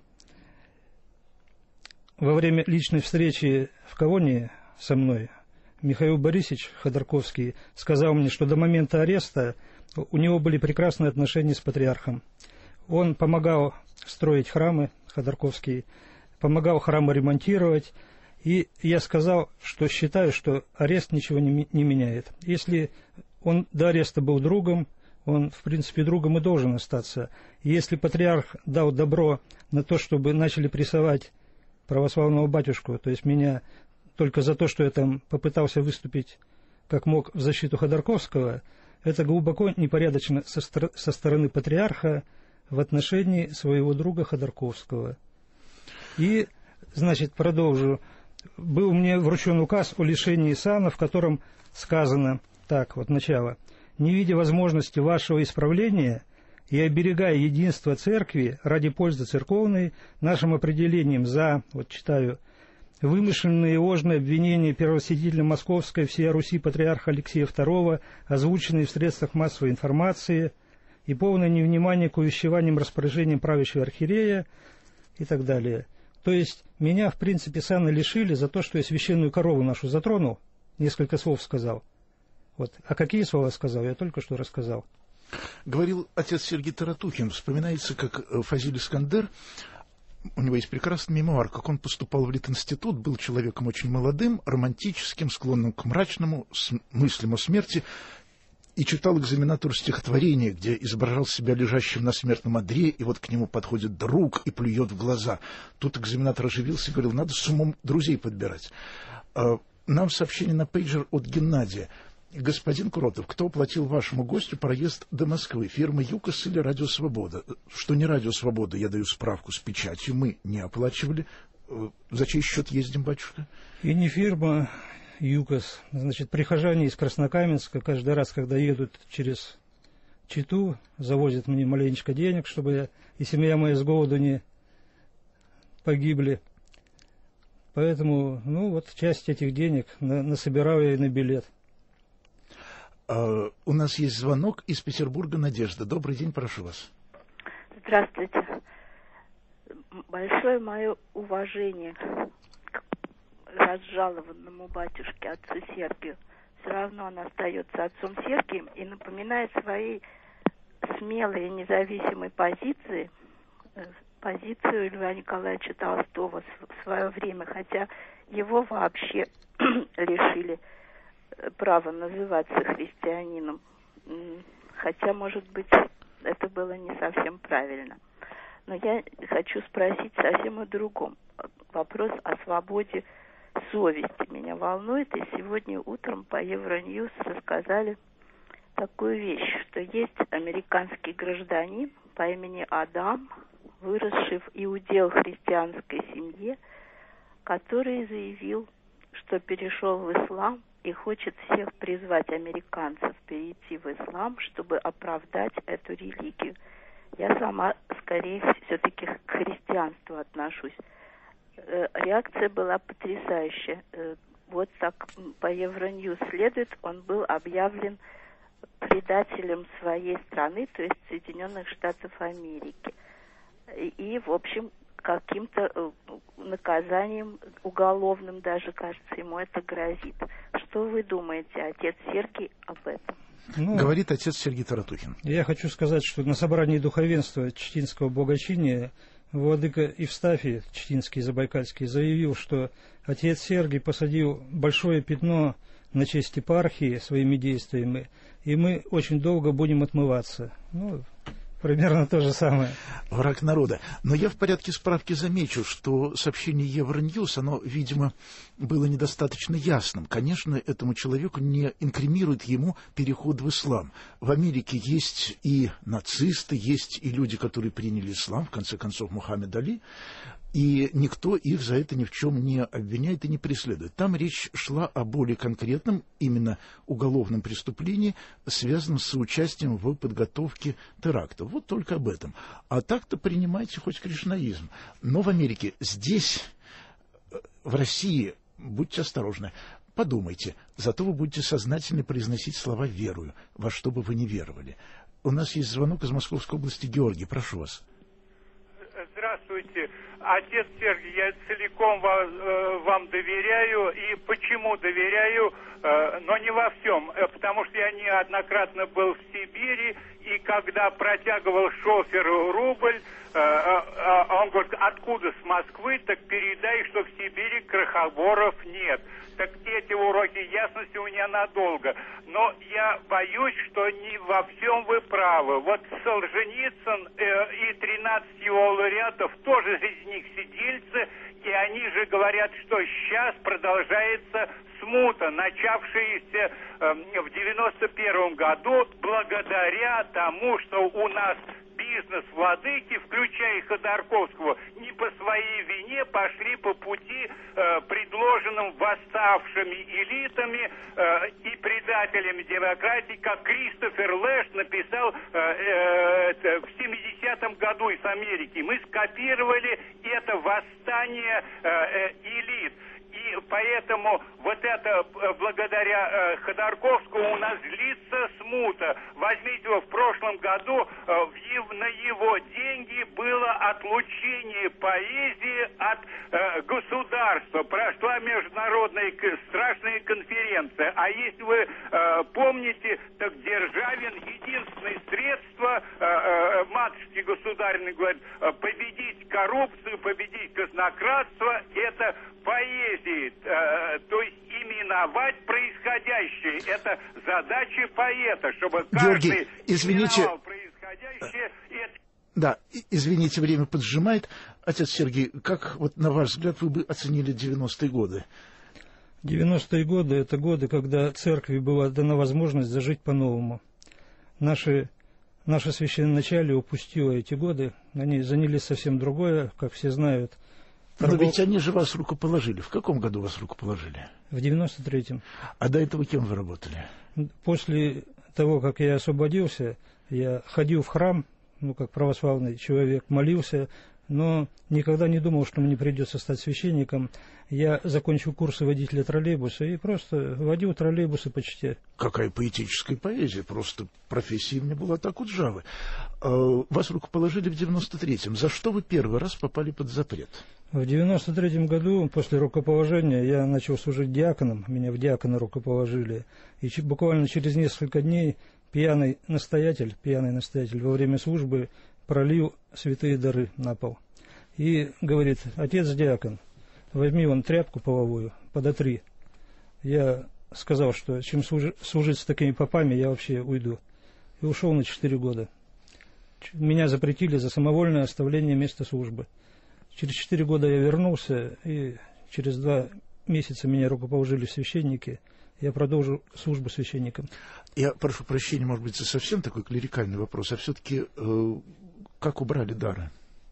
во время личной встречи в колонии со мной Михаил Борисович Ходорковский сказал мне, что до момента ареста у него были прекрасные отношения с патриархом. Он помогал строить храмы, Ходорковский, помогал храмы ремонтировать, и я сказал, что считаю, что арест ничего не, не меняет. Если он до ареста был другом, он, в принципе, другом и должен остаться. И если патриарх дал добро на то, чтобы начали прессовать православного батюшку, то есть меня только за то, что я там попытался выступить как мог в защиту Ходорковского, это глубоко непорядочно со, стор- со стороны патриарха в отношении своего друга Ходорковского. И, значит, продолжу. Был мне вручен указ о лишении сана, в котором сказано, так, вот начало, «Не видя возможности вашего исправления и оберегая единство церкви ради пользы церковной, нашим определением за, вот читаю, вымышленные и ложные обвинения первосвятителя Московской всея Руси патриарха Алексея второго, озвученные в средствах массовой информации, и полное невнимание к увещеваниям, распоряжениям правящего архиерея» и так далее. То есть меня, в принципе, сана лишили за то, что я священную корову нашу затронул, несколько слов сказал. Вот. А какие слова сказал, я только что рассказал. Говорил отец Сергей Таратухин. Вспоминается, как Фазиль Искандер, у него есть прекрасный мемуар, как он поступал в Литинститут, был человеком очень молодым, романтическим, склонным к мрачному, с мыслям о смерти, и читал экзаменатору стихотворение, где изображал себя лежащим на смертном одре, и вот к нему подходит друг и плюет в глаза. Тут экзаменатор оживился и говорил, надо с умом друзей подбирать. Нам сообщение на пейджер от Геннадия. Господин Кротов, кто оплатил вашему гостю проезд до Москвы? Фирма ЮКОС или Радио Свобода? Что не Радио Свобода, я даю справку с печатью, мы не оплачивали. За чей счет ездим, батюшка? И не фирма ЮКОС. Значит, прихожане из Краснокаменска каждый раз, когда едут через Читу, завозят мне маленечко денег, чтобы я и семья моя с голоду не погибли. Поэтому, ну, вот часть этих денег на, насобирал я и на билет. А, у нас есть звонок из Петербурга. Надежда. Добрый день, прошу вас. Здравствуйте. Большое мое уважение к разжалованному батюшке, отцу Сергию. Все равно он остается отцом Сергием и напоминает своей смелой и независимой позиции, позицию Льва Николаевича Толстого в свое время, хотя его вообще лишили права называться христианином, хотя, может быть, это было не совсем правильно. Но я хочу спросить совсем о другом. Вопрос о свободе совести меня волнует, и сегодня утром по Евроньюз рассказали такую вещь, что есть американский гражданин по имени Адам, выросший в иудео-христианской семье, который заявил, что перешел в ислам и хочет всех призвать американцев перейти в ислам, чтобы оправдать эту религию. Я сама, скорее, все-таки к христианству отношусь. Реакция была потрясающая. Вот так по Евроньюз следует, он был объявлен предателем своей страны, то есть Соединенных Штатов Америки. И, и в общем, каким-то наказанием уголовным даже, кажется, ему это грозит. Что вы думаете, отец Сергий, об этом? Ну, говорит отец Сергий Таратухин. Я хочу сказать, что на собрании духовенства Читинского богочиния владыка Евстафий Читинский Забайкальский заявил, что отец Сергий посадил большое пятно на честь епархии своими действиями, и мы очень долго будем отмываться. Ну, примерно то же самое. Враг народа. Но я в порядке справки замечу, что сообщение Евроньюз, оно, видимо, было недостаточно ясным. Конечно, этому человеку не инкримирует ему переход в ислам. В Америке есть и нацисты, есть и люди, которые приняли ислам, в конце концов, Мухаммед Али. И никто их за это ни в чем не обвиняет и не преследует. Там речь шла о более конкретном, именно уголовном преступлении, связанном с соучастием в подготовке теракта. Вот только об этом. А так-то принимайте хоть кришнаизм. Но в Америке, здесь, в России, будьте осторожны. Подумайте, зато вы будете сознательно произносить слова «верую», во что бы вы ни веровали. У нас есть звонок из Московской области. Георгий, прошу вас. Здравствуйте. Отец Сергий, я целиком вам, э, вам доверяю. И почему доверяю, э, но не во всем. Э, потому что я неоднократно был в Сибири, и когда протягивал шоферу рубль, э, э, он говорит, откуда с Москвы, так передай, что в Сибири крохоборов нет. Так эти уроки ясности у меня надолго. Но я боюсь, что не во всем вы правы. Вот Солженицын э, и тринадцать его лауреатов тоже из них сидельцы, и они же говорят, что сейчас продолжается смута, начавшаяся э, в девяносто первом году, благодаря тому, что у нас бизнес владыки, включая Ходорковского, не по своей вине пошли по пути, э, предложенным восставшими элитами э, и предателями демократии, как Кристофер Лэш написал э, э, в семидесятом году из Америки. Мы скопировали это восстание э, э, элит. И поэтому вот это благодаря э, Ходорковскому у нас длится смута. Возьмите его, в прошлом году э, в ев, на его деньги было отлучение поэзии от э, государства. Прошла международная страшная конференция. А если вы э, помните, так Державин единственное средство, э, э, матушки государственной говорит, победить коррупцию, победить казнократство, это поэзии, э, то есть именовать происходящее. Это задача поэта, чтобы Георгий, каждый извините, именовал происходящее. Это... Да, извините, время поджимает. Отец Сергий, как, вот на ваш взгляд, вы бы оценили девяностые годы? девяностые годы – это годы, когда церкви была дана возможность зажить по-новому. Наши, наше священноначалие упустило эти годы. Они занялись совсем другое, как все знают. Торгов... Но ведь они же вас рукоположили. В каком году вас рукоположили? В девяносто третьем. А до этого кем вы работали? После того, как я освободился, я ходил в храм, ну, как православный человек, молился, но никогда не думал, что мне придется стать священником. Я закончил курсы водителя троллейбуса и просто водил троллейбусы почти. Какая поэтическая поэзия, просто профессия мне была так вот жавы. Вас рукоположили в девяносто третьем. За что вы первый раз попали под запрет? В девяносто третьем году, после рукоположения, я начал служить диаконом. Меня в диакона рукоположили. И буквально через несколько дней пьяный настоятель, пьяный настоятель во время службы пролил святые дары на пол. И говорит: отец-диакон, возьми вон тряпку половую, подотри. Я сказал, что чем служи, служить с такими попами, я вообще уйду. И ушел на четыре года. Меня запретили за самовольное оставление места службы. Через четыре года я вернулся, и через два месяца меня рукоположили в священники. Я продолжу службу священником. Я прошу прощения, может быть, за совсем такой клерикальный вопрос, а все-таки э, как убрали дары?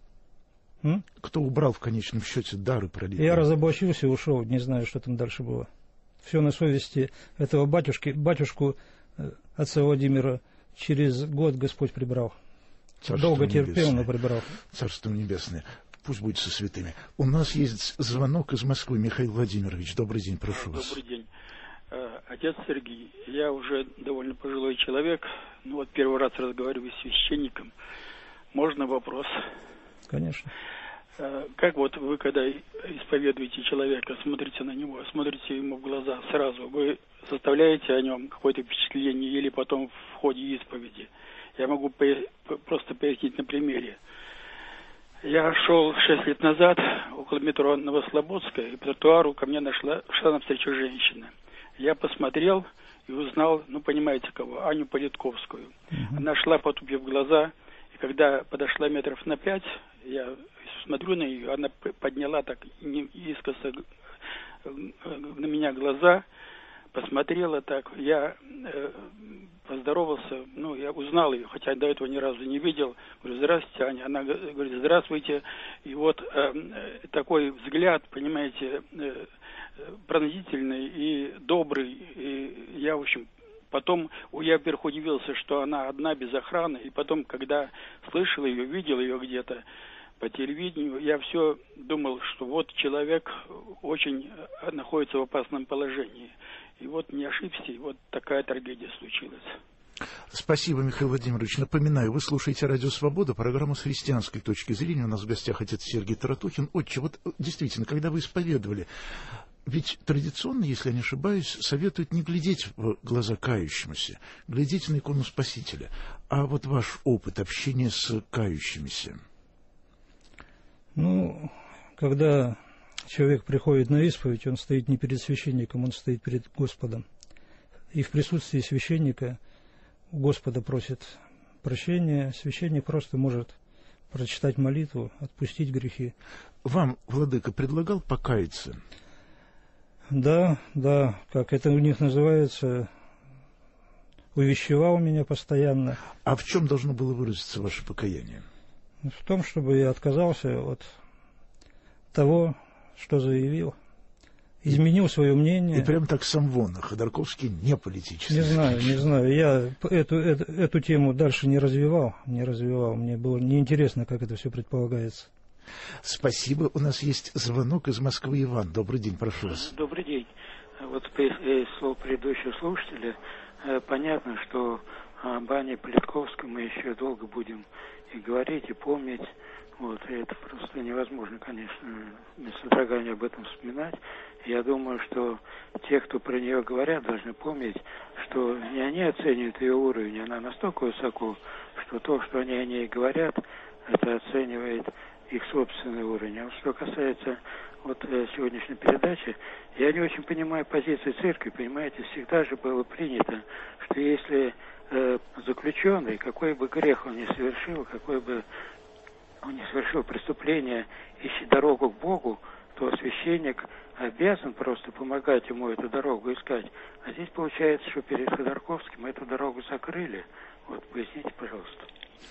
М? Кто убрал в конечном счете дары пролитые? Я разоблачился и ушел, не знаю, что там дальше было. Все на совести этого батюшки. Батюшку э, отца Владимира через год Господь прибрал. Царство Долго небесное. терпел, но прибрал. Царство небесное. Пусть будет со святыми. У нас есть звонок из Москвы. Михаил Владимирович, добрый день, прошу вас. Добрый день. Отец Сергей, я уже довольно пожилой человек, ну вот первый раз разговариваю с священником. Можно вопрос? Конечно. Как вот вы, когда исповедуете человека, смотрите на него, смотрите ему в глаза сразу, вы составляете о нем какое-то впечатление или потом в ходе исповеди? Я могу просто пояснить на примере. Я шел шесть лет назад около метро Новослободская, и по тротуару ко мне нашла, шла навстречу женщина. Я посмотрел и узнал, ну, понимаете кого, Аню Политковскую. Uh-huh. Она шла, потупив глаза, и когда подошла метров на пять, я смотрю на нее, она подняла так искоса на меня глаза, посмотрела так, я э, поздоровался, ну, я узнал ее, хотя до этого ни разу не видел. Говорю: здравствуйте, Аня. Она говорит: здравствуйте. И вот э, такой взгляд, понимаете, э, пронзительный и добрый. И я, в общем, потом, я вверх удивился, что она одна, без охраны. И потом, когда слышал ее, видел ее где-то по телевидению, я все думал, что вот человек очень находится в опасном положении. И вот не ошибся, и вот такая трагедия случилась. Спасибо, Михаил Владимирович. Напоминаю, вы слушаете «Радио Свобода», программу с христианской точки зрения. У нас в гостях отец Сергий Таратухин. Отче, вот действительно, когда вы исповедовали, ведь традиционно, если я не ошибаюсь, советуют не глядеть в глаза кающемуся, глядеть на икону Спасителя. А вот ваш опыт общения с кающимися? Ну, когда человек приходит на исповедь, он стоит не перед священником, он стоит перед Господом. И в присутствии священника у Господа просит прощения, священник просто может прочитать молитву, отпустить грехи. Вам, владыка, предлагал покаяться? Да, да, как это у них называется, увещевал меня постоянно. А в чем должно было выразиться ваше покаяние? В том, чтобы я отказался от того, что заявил, изменил свое мнение. И прям так сам вон, Ходорковский не политический. Не знаю, не знаю. Я эту, эту, эту тему дальше не развивал, не развивал. Мне было неинтересно, как это все предполагается. Спасибо. У нас есть звонок из Москвы. Иван, добрый день, прошу вас. Добрый день. Вот слово предыдущего слушателя, понятно, что об Ане Политковской мы еще долго будем и говорить, и помнить. Вот, и это просто невозможно, конечно, без содрогания об этом вспоминать. Я думаю, что те, кто про нее говорят, должны помнить, что не они оценивают ее уровень, она настолько высоко, что то, что они о ней говорят, это оценивает их собственный уровень. А вот что касается вот сегодняшней передачи, я не очень понимаю позиции церкви, понимаете, всегда же было принято, что если э, заключенный, какой бы грех он ни совершил, какой бы он не совершил преступление, ищет дорогу к Богу, то священник обязан просто помогать ему эту дорогу искать. А здесь получается, что перед Ходорковским эту дорогу закрыли. Вот, поясните, пожалуйста.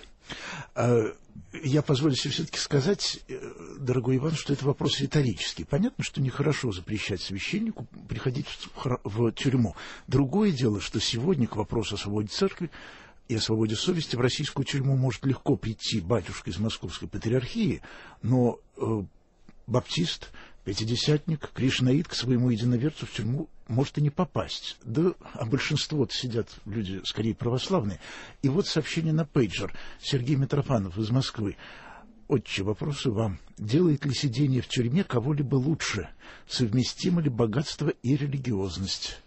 Я позволю себе все-таки сказать, дорогой Иван, что это вопрос риторический. Понятно, что нехорошо запрещать священнику приходить в тюрьму. Другое дело, что сегодня к вопросу о свободе церкви и о свободе совести в российскую тюрьму может легко прийти батюшка из Московской патриархии, но э, баптист, пятидесятник, кришнаит к своему единоверцу в тюрьму может и не попасть. Да, а большинство-то сидят люди, скорее, православные. И вот сообщение на пейджер. Сергей Митрофанов из Москвы. Отче, вопросы вам. Делает ли сидение в тюрьме кого-либо лучше? Совместимо ли богатство и религиозность?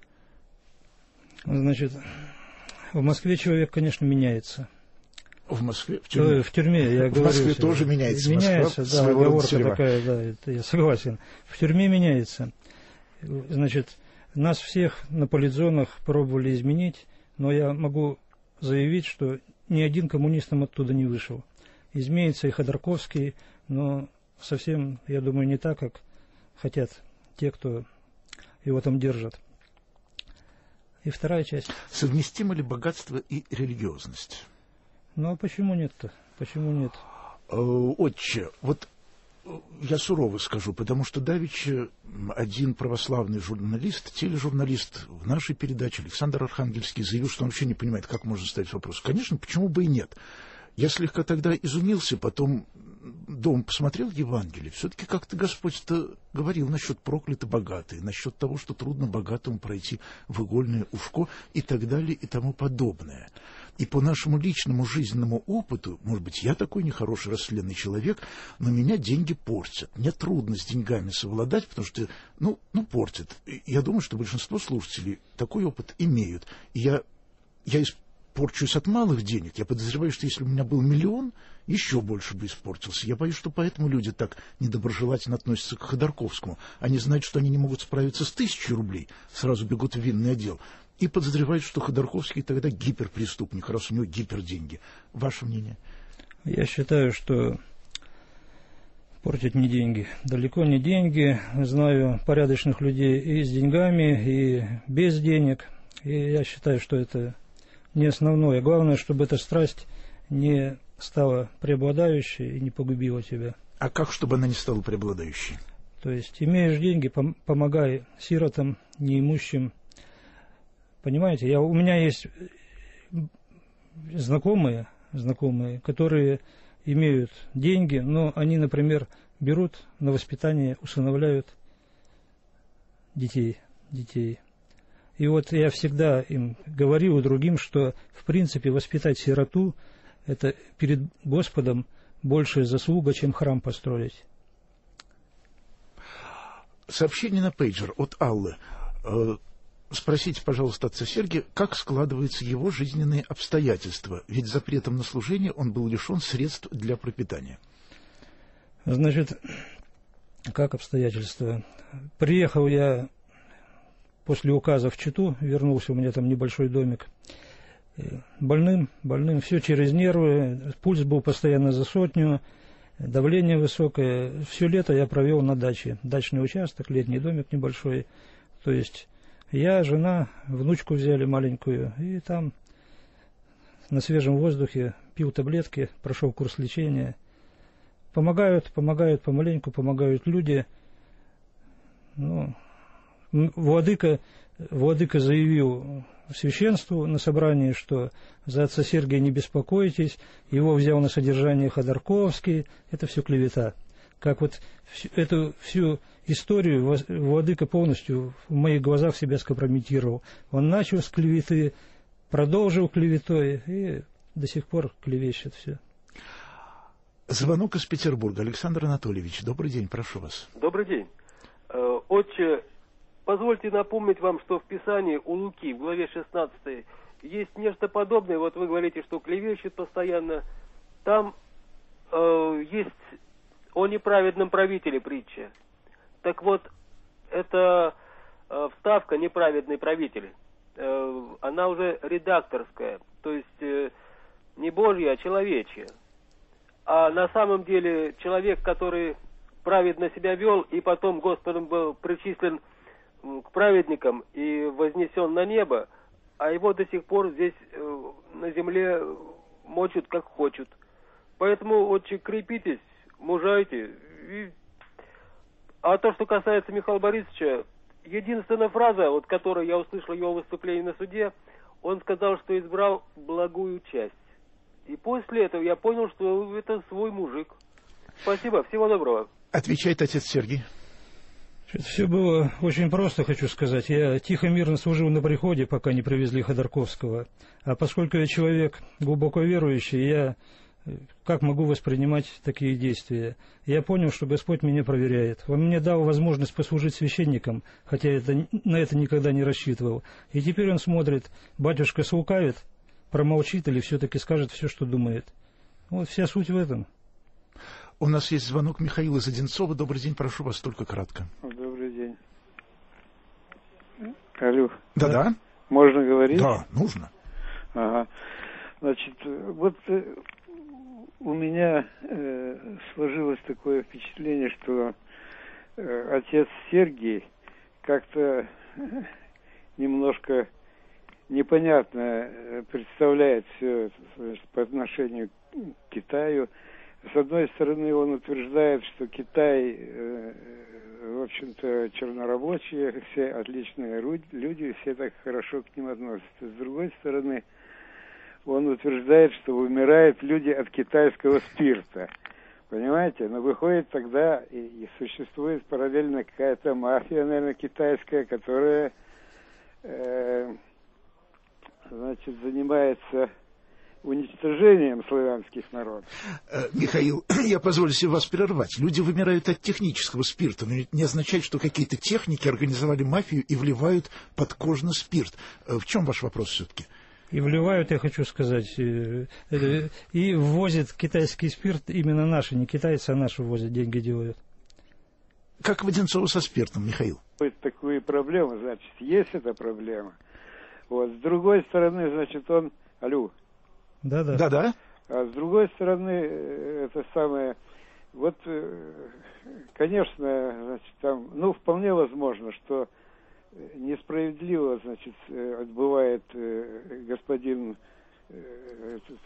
Значит, в Москве человек, конечно, меняется. В Москве? В тюрьме? В тюрьме, я в говорю. В Москве тоже меняется. Меняется, Москва, да, оговорка такая, да, это я согласен. В тюрьме меняется. Значит, нас всех на политзонах пробовали изменить, но я могу заявить, что ни один коммунистом оттуда не вышел. Изменится и Ходорковский, но совсем, я думаю, не так, как хотят те, кто его там держат. И вторая часть. Совместимо ли богатство и религиозность? Ну, а почему нет-то? Почему нет? Отче, вот я сурово скажу, потому что давеча один православный журналист, тележурналист в нашей передаче, Александр Архангельский, заявил, что он вообще не понимает, как можно ставить вопрос. Конечно, почему бы и нет? Я слегка тогда изумился, потом дома посмотрел Евангелие. Все-таки как-то Господь-то говорил насчет прокляты богатые, насчет того, что трудно богатому пройти в игольное ушко и так далее и тому подобное. И по нашему личному жизненному опыту, может быть, я такой нехороший, расследный человек, но меня деньги портят. Мне трудно с деньгами совладать, потому что, ну, ну портят. И я думаю, что большинство слушателей такой опыт имеют. И я, я испорчусь от малых денег. Я подозреваю, что если у меня был миллион, еще больше бы испортился. Я боюсь, что поэтому люди так недоброжелательно относятся к Ходорковскому. Они знают, что они не могут справиться с тысячей рублей, сразу бегут в винный отдел. И подозревают, что Ходорковский тогда гиперпреступник, раз у него гиперденьги. Ваше мнение? Я считаю, что портят не деньги. Далеко не деньги. Знаю порядочных людей и с деньгами, и без денег. И я считаю, что это не основное. Главное, чтобы эта страсть не стала преобладающей и не погубила тебя. А как, чтобы она не стала преобладающей? То есть, имеешь деньги, пом- помогай сиротам, неимущим. Понимаете, я, у меня есть знакомые, знакомые, которые имеют деньги, но они, например, берут на воспитание, усыновляют детей, детей. И вот я всегда им говорю другим, что в принципе воспитать сироту – это перед Господом большая заслуга, чем храм построить. Сообщение на пейджер от Аллы. Спросите, пожалуйста, отца Сергия, как складываются его жизненные обстоятельства? Ведь запретом на служение он был лишен средств для пропитания. Значит, как обстоятельства? Приехал я после указа в Читу, вернулся, у меня там небольшой домик. Больным, больным, все через нервы, пульс был постоянно за сотню, давление высокое. Все лето я провел на даче. Дачный участок, летний домик небольшой. То есть я, жена, внучку взяли маленькую, и там на свежем воздухе пил таблетки, прошел курс лечения. Помогают, помогают помаленьку, помогают люди. Ну, владыка, владыка заявил священству на собрании, что за отца Сергия не беспокойтесь, его взял на содержание Ходорковский. Это все клевета. Как вот эту всю историю владыка полностью в моих глазах себя скомпрометировал. Он начал с клеветы, продолжил клеветой и до сих пор клевещет все. Звонок из Петербурга. Александр Анатольевич, добрый день, прошу вас. Добрый день. Отче, позвольте напомнить вам, что в Писании у Луки в главе шестнадцатой есть нечто подобное. Вот вы говорите, что клевещет постоянно. Там э, есть о неправедном правителе притча. Так вот, эта э, вставка «неправедный правитель», э, она уже редакторская, то есть э, не божья, а человечья. А на самом деле человек, который праведно себя вел, и потом Господом был причислен к праведникам и вознесен на небо, а его до сих пор здесь э, на земле мочат как хочут. Поэтому, отче, крепитесь, мужайте. И... А то, что касается Михаила Борисовича, единственная фраза, вот, которую я услышал в его выступлении на суде, он сказал, что избрал благую часть. И после этого я понял, что это свой мужик. Спасибо, всего доброго. Отвечает отец Сергий. Это все было очень просто, хочу сказать. Я тихо, мирно служил на приходе, пока не привезли Ходорковского. А поскольку я человек глубоко верующий, я как могу воспринимать такие действия? Я понял, что Господь меня проверяет. Он мне дал возможность послужить священником, хотя это, на это никогда не рассчитывал. И теперь он смотрит, батюшка слукавит, промолчит или все-таки скажет все, что думает. Вот вся суть в этом. У нас есть звонок Михаила из Одинцова. Добрый день, прошу вас, только кратко. Добрый день. Алло. Да-да. Можно говорить? Да, нужно. Ага. Значит, вот э, у меня э, сложилось такое впечатление, что э, отец Сергий как-то немножко непонятно представляет все это по отношению к Китаю. С одной стороны, он утверждает, что Китай, э, в общем-то, чернорабочие, все отличные люди, все так хорошо к ним относятся. С другой стороны, он утверждает, что умирают люди от китайского спирта. Понимаете? Но выходит тогда, и, и существует параллельно какая-то мафия, наверное, китайская, которая, э, значит, занимается уничтожением славянских народов. Михаил, я позволю себе вас прервать. Люди вымирают от технического спирта, но это не означает, что какие-то техники организовали мафию и вливают подкожно спирт. В чем ваш вопрос все-таки? И вливают, я хочу сказать, и ввозят китайский спирт именно наши, не китайцы, а наши ввозят, деньги делают. Как в Одинцово со спиртом, Михаил? Такую проблему, значит, есть эта проблема. Вот. С другой стороны, значит, он... Алло. Да-да. Да-да. А с другой стороны, это самое... Вот, конечно, значит, там... Ну, вполне возможно, что несправедливо, значит, отбывает господин этот,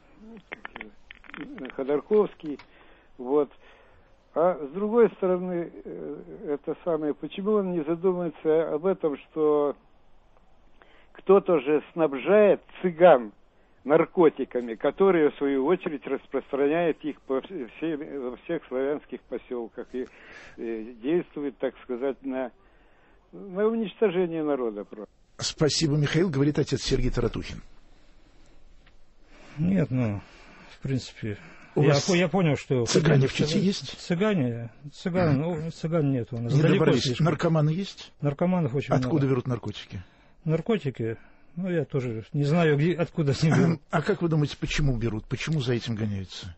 Ходорковский. Вот. А с другой стороны, это самое... Почему он не задумается об этом, что кто-то же снабжает цыган наркотиками, которые, в свою очередь, распространяют их по всем, во всех славянских поселках и, и действует, так сказать, на, на уничтожение народа. Спасибо, Михаил, говорит отец Сергий Таратухин. Нет, ну, в принципе... У я, вас я понял, что... Цыгане в Чите есть? Цыгане? Цыган, ну, цыган нет у нас. Не добрались. Наркоманы есть? Наркоманов очень Откуда много. берут наркотики? Наркотики? Ну, я тоже не знаю, где, откуда они берут. А как вы думаете, почему берут? Почему за этим гоняются?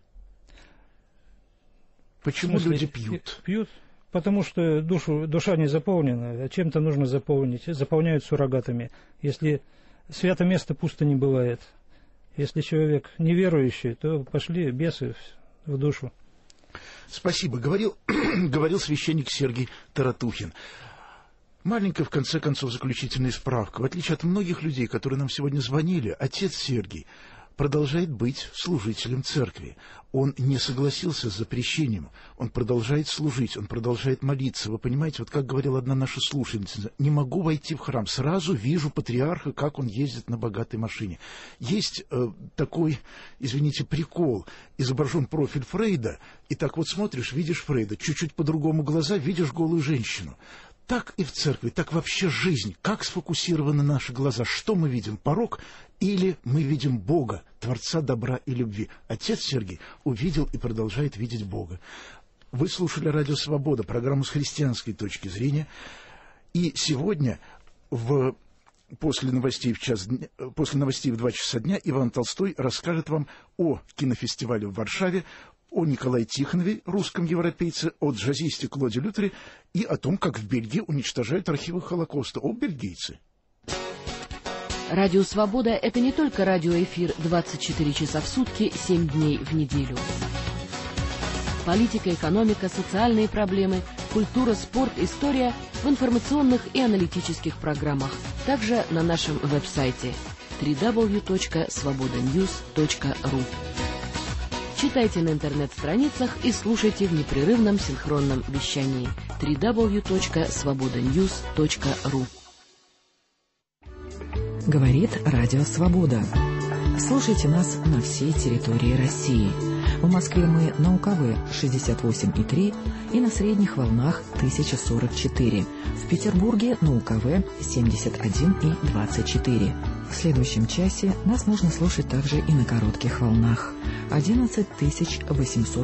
Почему люди пьют? Пьют? Потому что душу, душа не заполнена, а чем-то нужно заполнить. Заполняют суррогатами. Если свято место пусто не бывает. Если человек неверующий, то пошли бесы в душу. Спасибо. Говорил, говорил священник Сергий Таратухин. Маленькая, в конце концов, заключительная справка. В отличие от многих людей, которые нам сегодня звонили, отец Сергий продолжает быть служителем церкви. Он не согласился с запрещением. Он продолжает служить, он продолжает молиться. Вы понимаете, вот как говорила одна наша слушательница, не могу войти в храм, сразу вижу патриарха, как он ездит на богатой машине. Есть э, такой, извините, прикол. Изображен профиль Фрейда, и так вот смотришь, видишь Фрейда, чуть-чуть по-другому глаза, видишь голую женщину. Так и в церкви, так вообще жизнь. Как сфокусированы наши глаза? Что мы видим? Порок или мы видим Бога, Творца добра и любви? Отец Сергий увидел и продолжает видеть Бога. Вы слушали Радио Свобода, программу с христианской точки зрения. И сегодня, в, после, новостей в час, после новостей в два часа дня, Иван Толстой расскажет вам о кинофестивале в Варшаве, о Николае Тихонове, русском европейце, о джазисте Клоде Лютере и о том, как в Бельгии уничтожают архивы Холокоста. О, бельгийцы! Радио «Свобода» — это не только радиоэфир двадцать четыре часа в сутки, семь дней в неделю. Политика, экономика, социальные проблемы, культура, спорт, история в информационных и аналитических программах. Также на нашем веб-сайте дабл ю дабл ю дабл ю точка свобода ньюс точка ру. Читайте на интернет-страницах и слушайте в непрерывном синхронном вещании дабл ю дабл ю дабл ю точка свобода ньюс точка ру. Говорит Радио Свобода. Слушайте нас на всей территории России. В Москве мы на УКВ шестьдесят восемь и три и на средних волнах тысяча сорок четыре. В Петербурге на УКВ семьдесят один и двадцать четыре. В следующем часе нас можно слушать также и на коротких волнах одиннадцать тысяч восемьсот